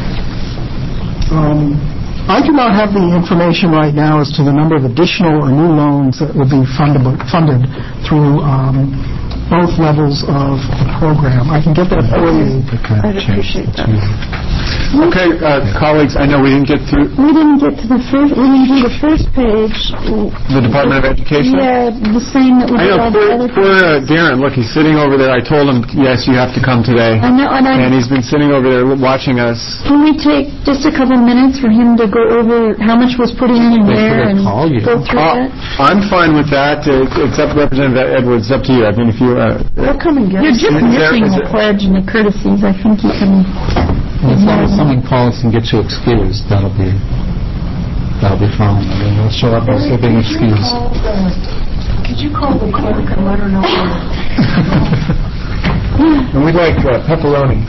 Um, I do not have the information right now as to the number of additional or new loans that would be funded, funded through um, both levels of the program. I can get that for you. I'd appreciate that. Okay, uh, colleagues, I know we didn't get through We didn't get to the first, we didn't do the first page. the Department of Education. Yeah, the same that we I did know, all the poor, other poor uh, Darren, look, he's sitting over there. I told him, yes, you have to come today. I know, and I... And he's been sitting over there watching us. Can we take just a couple minutes for him to go over how much was put in and where and go through Uh, that? I'm fine with that. Uh, It's up to Representative Edwards. It's up to you. I mean, if you... Uh, We'll come and get You're us. just Is there- missing is the it- pledge and the courtesies. I think you can... As long as someone calls and gets you excused, that'll be, that'll be fine. I mean, they'll show up and say being excused. Could you call the clerk and let her know? And we'd like uh, pepperoni.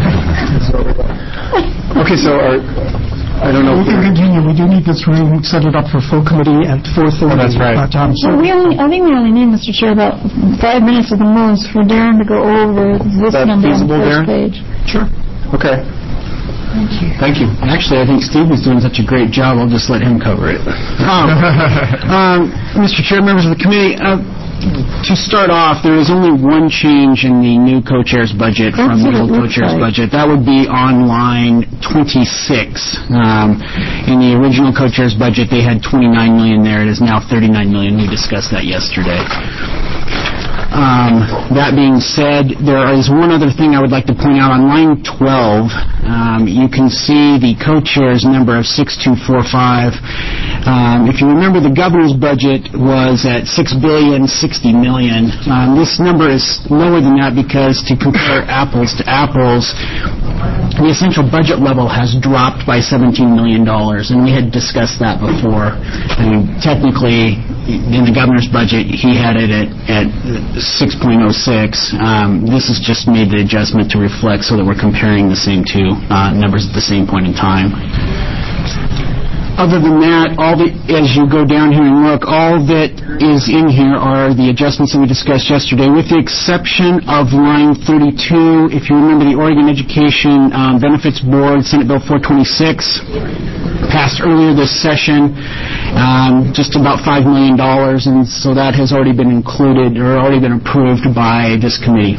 Okay, so our, I don't know. We can continue. We do need this room, set it up for full committee at four thirty. Oh, that's right. But, um, so Well, we only, I think we only need, Mister Chair, about five minutes at the most for Darren to go over this that number on the feasible, first Darren? page. Sure. Okay. Thank you. Thank you. Actually, I think Steve was doing such a great job, I'll just let him cover it. Um, um, Mister Chair, members of the committee, uh, to start off, there is only one change in the new co-chair's budget from That's the what it old looks co-chair's like. budget. That would be on line twenty-six. Um, in the original co-chair's budget, they had twenty-nine million dollars there. It is now thirty-nine million dollars. We discussed that yesterday. Um, that being said, there is one other thing I would like to point out. On line twelve, um, you can see the co-chair's number of six two four five. Um, if you remember, the governor's budget was at six billion sixty million dollars. Um, this number is lower than that because, to compare apples to apples, the essential budget level has dropped by seventeen million dollars, and we had discussed that before. I mean, technically, in the governor's budget, he had it at, at six point oh six. Um, this has just made the adjustment to reflect so that we're comparing the same two uh, numbers at the same point in time. Other than that, all the, as you go down here and look, all that is in here are the adjustments that we discussed yesterday, with the exception of line thirty-two. If you remember, the Oregon Education um, Benefits Board, Senate Bill four twenty-six, passed earlier this session, um, just about five million dollars, and so that has already been included or already been approved by this committee.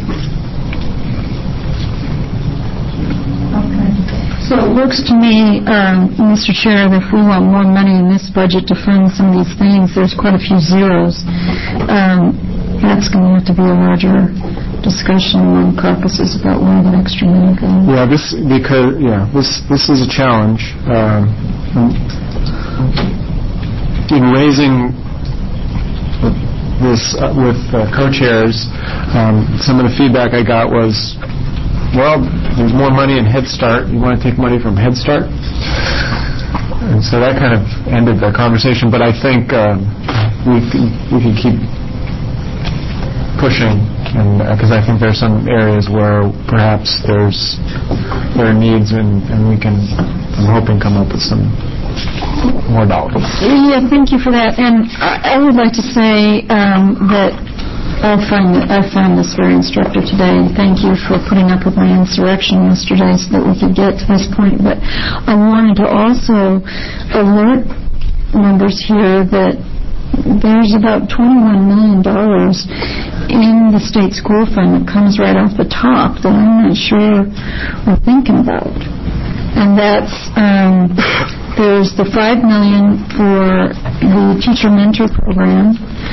So it looks to me, um, Mister Chair, that if we want more money in this budget to fund some of these things, there's quite a few zeros. Um, that's going to have to be a larger discussion among caucuses about where the extra money goes. Yeah, this because yeah, this this is a challenge um, in raising this uh, with uh, co-chairs. Um, some of the feedback I got was, well, there's more money in Head Start. You want to take money from Head Start? And so that kind of ended the conversation. But I think uh, we can, we can keep pushing, and because uh, I think there's some areas where perhaps there's there are needs, and, and we can, I'm hoping, come up with some more dollars. Yeah, thank you for that. And I, I would like to say um, that I find I found this very instructive today. Thank you for putting up with my insurrection yesterday so that we could get to this point. But I wanted to also alert members here that there's about twenty-one million dollars in the state school fund that comes right off the top that I'm not sure we're thinking about. And that's, um, there's the five million dollars for the teacher mentor program,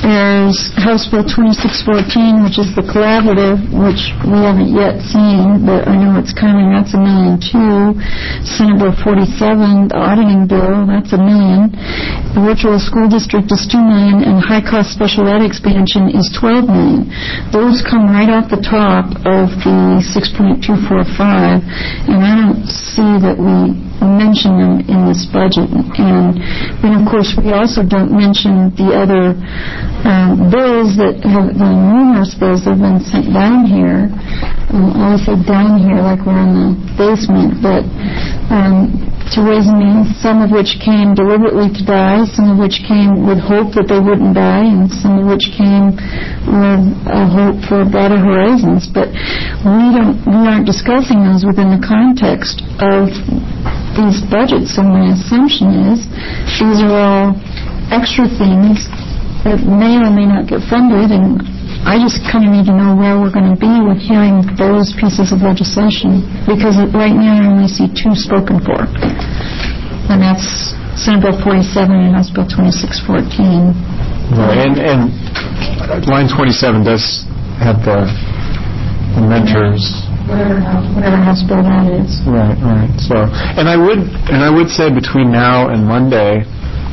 There's House Bill twenty-six fourteen, which is the collaborative, which we haven't yet seen, but I know it's coming. That's a million two. Senate Bill forty-seven, the auditing bill, that's a million. The virtual school district is two million, and high-cost special ed expansion is twelve million. Those come right off the top of the six point two four five, and I don't see that we mention them in this budget. And then, of course, we also don't mention the other um, bills that have, the numerous bills that have been sent down here. Um, I always say down here like we're in the basement, but um, to raise money, some of which came deliberately to die, some of which came with hope that they wouldn't die, and some of which came with a hope for broader horizons. But we don't, we aren't discussing those within the context of these budgets. So my assumption is these are all extra things that may or may not get funded, and I just kind of need to know where we're going to be with hearing those pieces of legislation, because right now I only see two spoken for, and that's Senate Bill forty-seven and House Bill twenty-six fourteen. Right, and, and line twenty-seven does have the, the mentors. Whatever, whatever House Bill that is. Right, right. So, and I would, and I would say between now and Monday,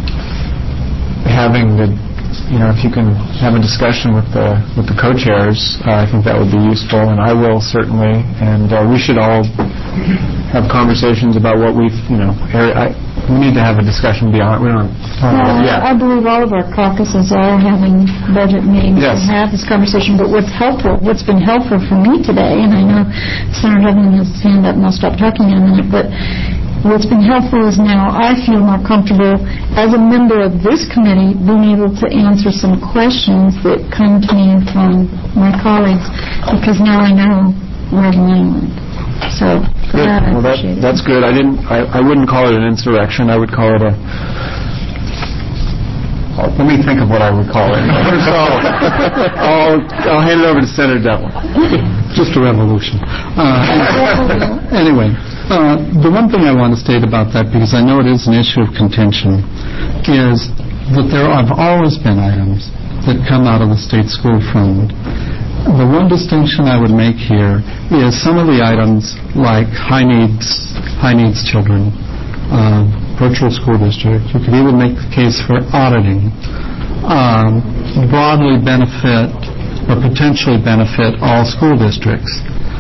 having the, you know, if you can have a discussion with the with the co-chairs, uh, I think that would be useful, and I will certainly. And uh, we should all have conversations about what we've, you know, I, we need to have a discussion beyond. We don't. Well, yeah. I believe all of our caucuses are having budget meetings yes. and have this conversation. But what's helpful, what's been helpful for me today, and I know Senator Devlin has his hand up, and I'll stop talking in a minute, but what's been helpful is now I feel more comfortable as a member of this committee being able to answer some questions that come to me from my colleagues, because now I know where the money went. So for good. that, I well, that, appreciate that's it. good. I didn't. I, I wouldn't call it an insurrection. I would call it a. Let me think of what I would call it. First of all, I'll, I'll hand it over to Senator Devlin. Just a revolution. Uh, anyway, uh, the one thing I want to state about that, because I know it is an issue of contention, is that there have always been items that come out of the state school fund. The one distinction I would make here is some of the items like high needs, high needs children, uh, virtual school district. You could even make the case for auditing, um, broadly benefit or potentially benefit all school districts.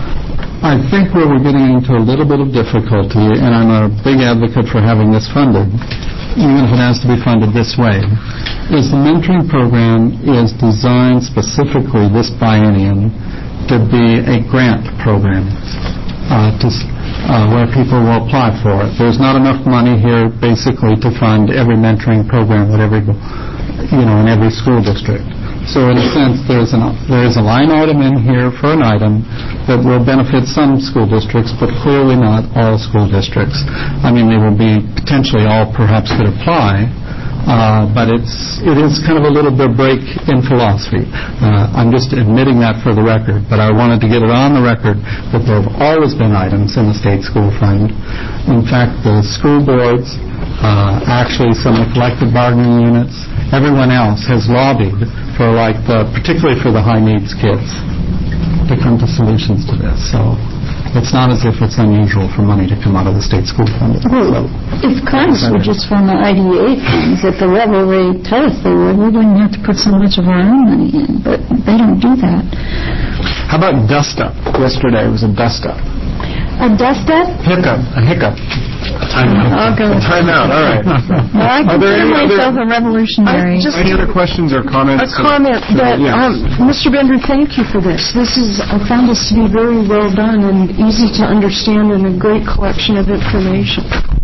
I think where we're getting into a little bit of difficulty, and I'm a big advocate for having this funded, even if it has to be funded this way, is the mentoring program is designed specifically this biennium to be a grant program uh, to, uh, where people will apply for it. There's not enough money here basically to fund every mentoring program at every, you know, in every school district. So in a sense, there's an, there is a line item in here for an item that will benefit some school districts, but clearly not all school districts. I mean, they will be potentially all perhaps could apply, uh, but it's it is kind of a little bit of break in philosophy. Uh, I'm just admitting that for the record, but I wanted to get it on the record that there have always been items in the state school fund. In fact, the school boards, uh, actually some of the collective bargaining units, everyone else has lobbied for, like, the, particularly for the high needs kids, to come to solutions to this. So it's not as if it's unusual for money to come out of the state school fund. Well, if Congress would just fund the I D E A funds at the level they tell us they would, we wouldn't have to put so much of our own money in, but they don't do that. How about dust up? Yesterday was a dust up. A dust up? Hiccup. A hiccup. Time out. I'll go. Time out. All right. Well, I Are there consider any myself other, a revolutionary. just, any other questions or comments? A comment that, yeah. um, Mister Bender, thank you for this. This is, I found this to be very well done and easy to understand and a great collection of information.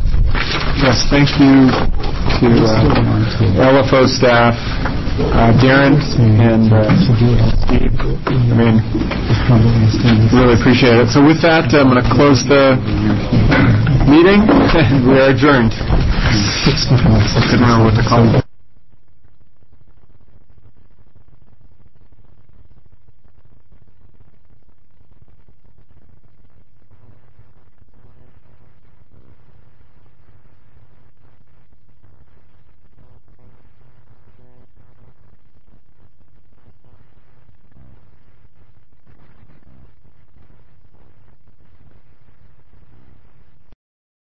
Yes, thank you to uh, L F O staff, uh, Darren, and uh, Steve. I mean, really appreciate it. So with that, I'm going to close the meeting, and we are adjourned. I couldn't remember what to call it.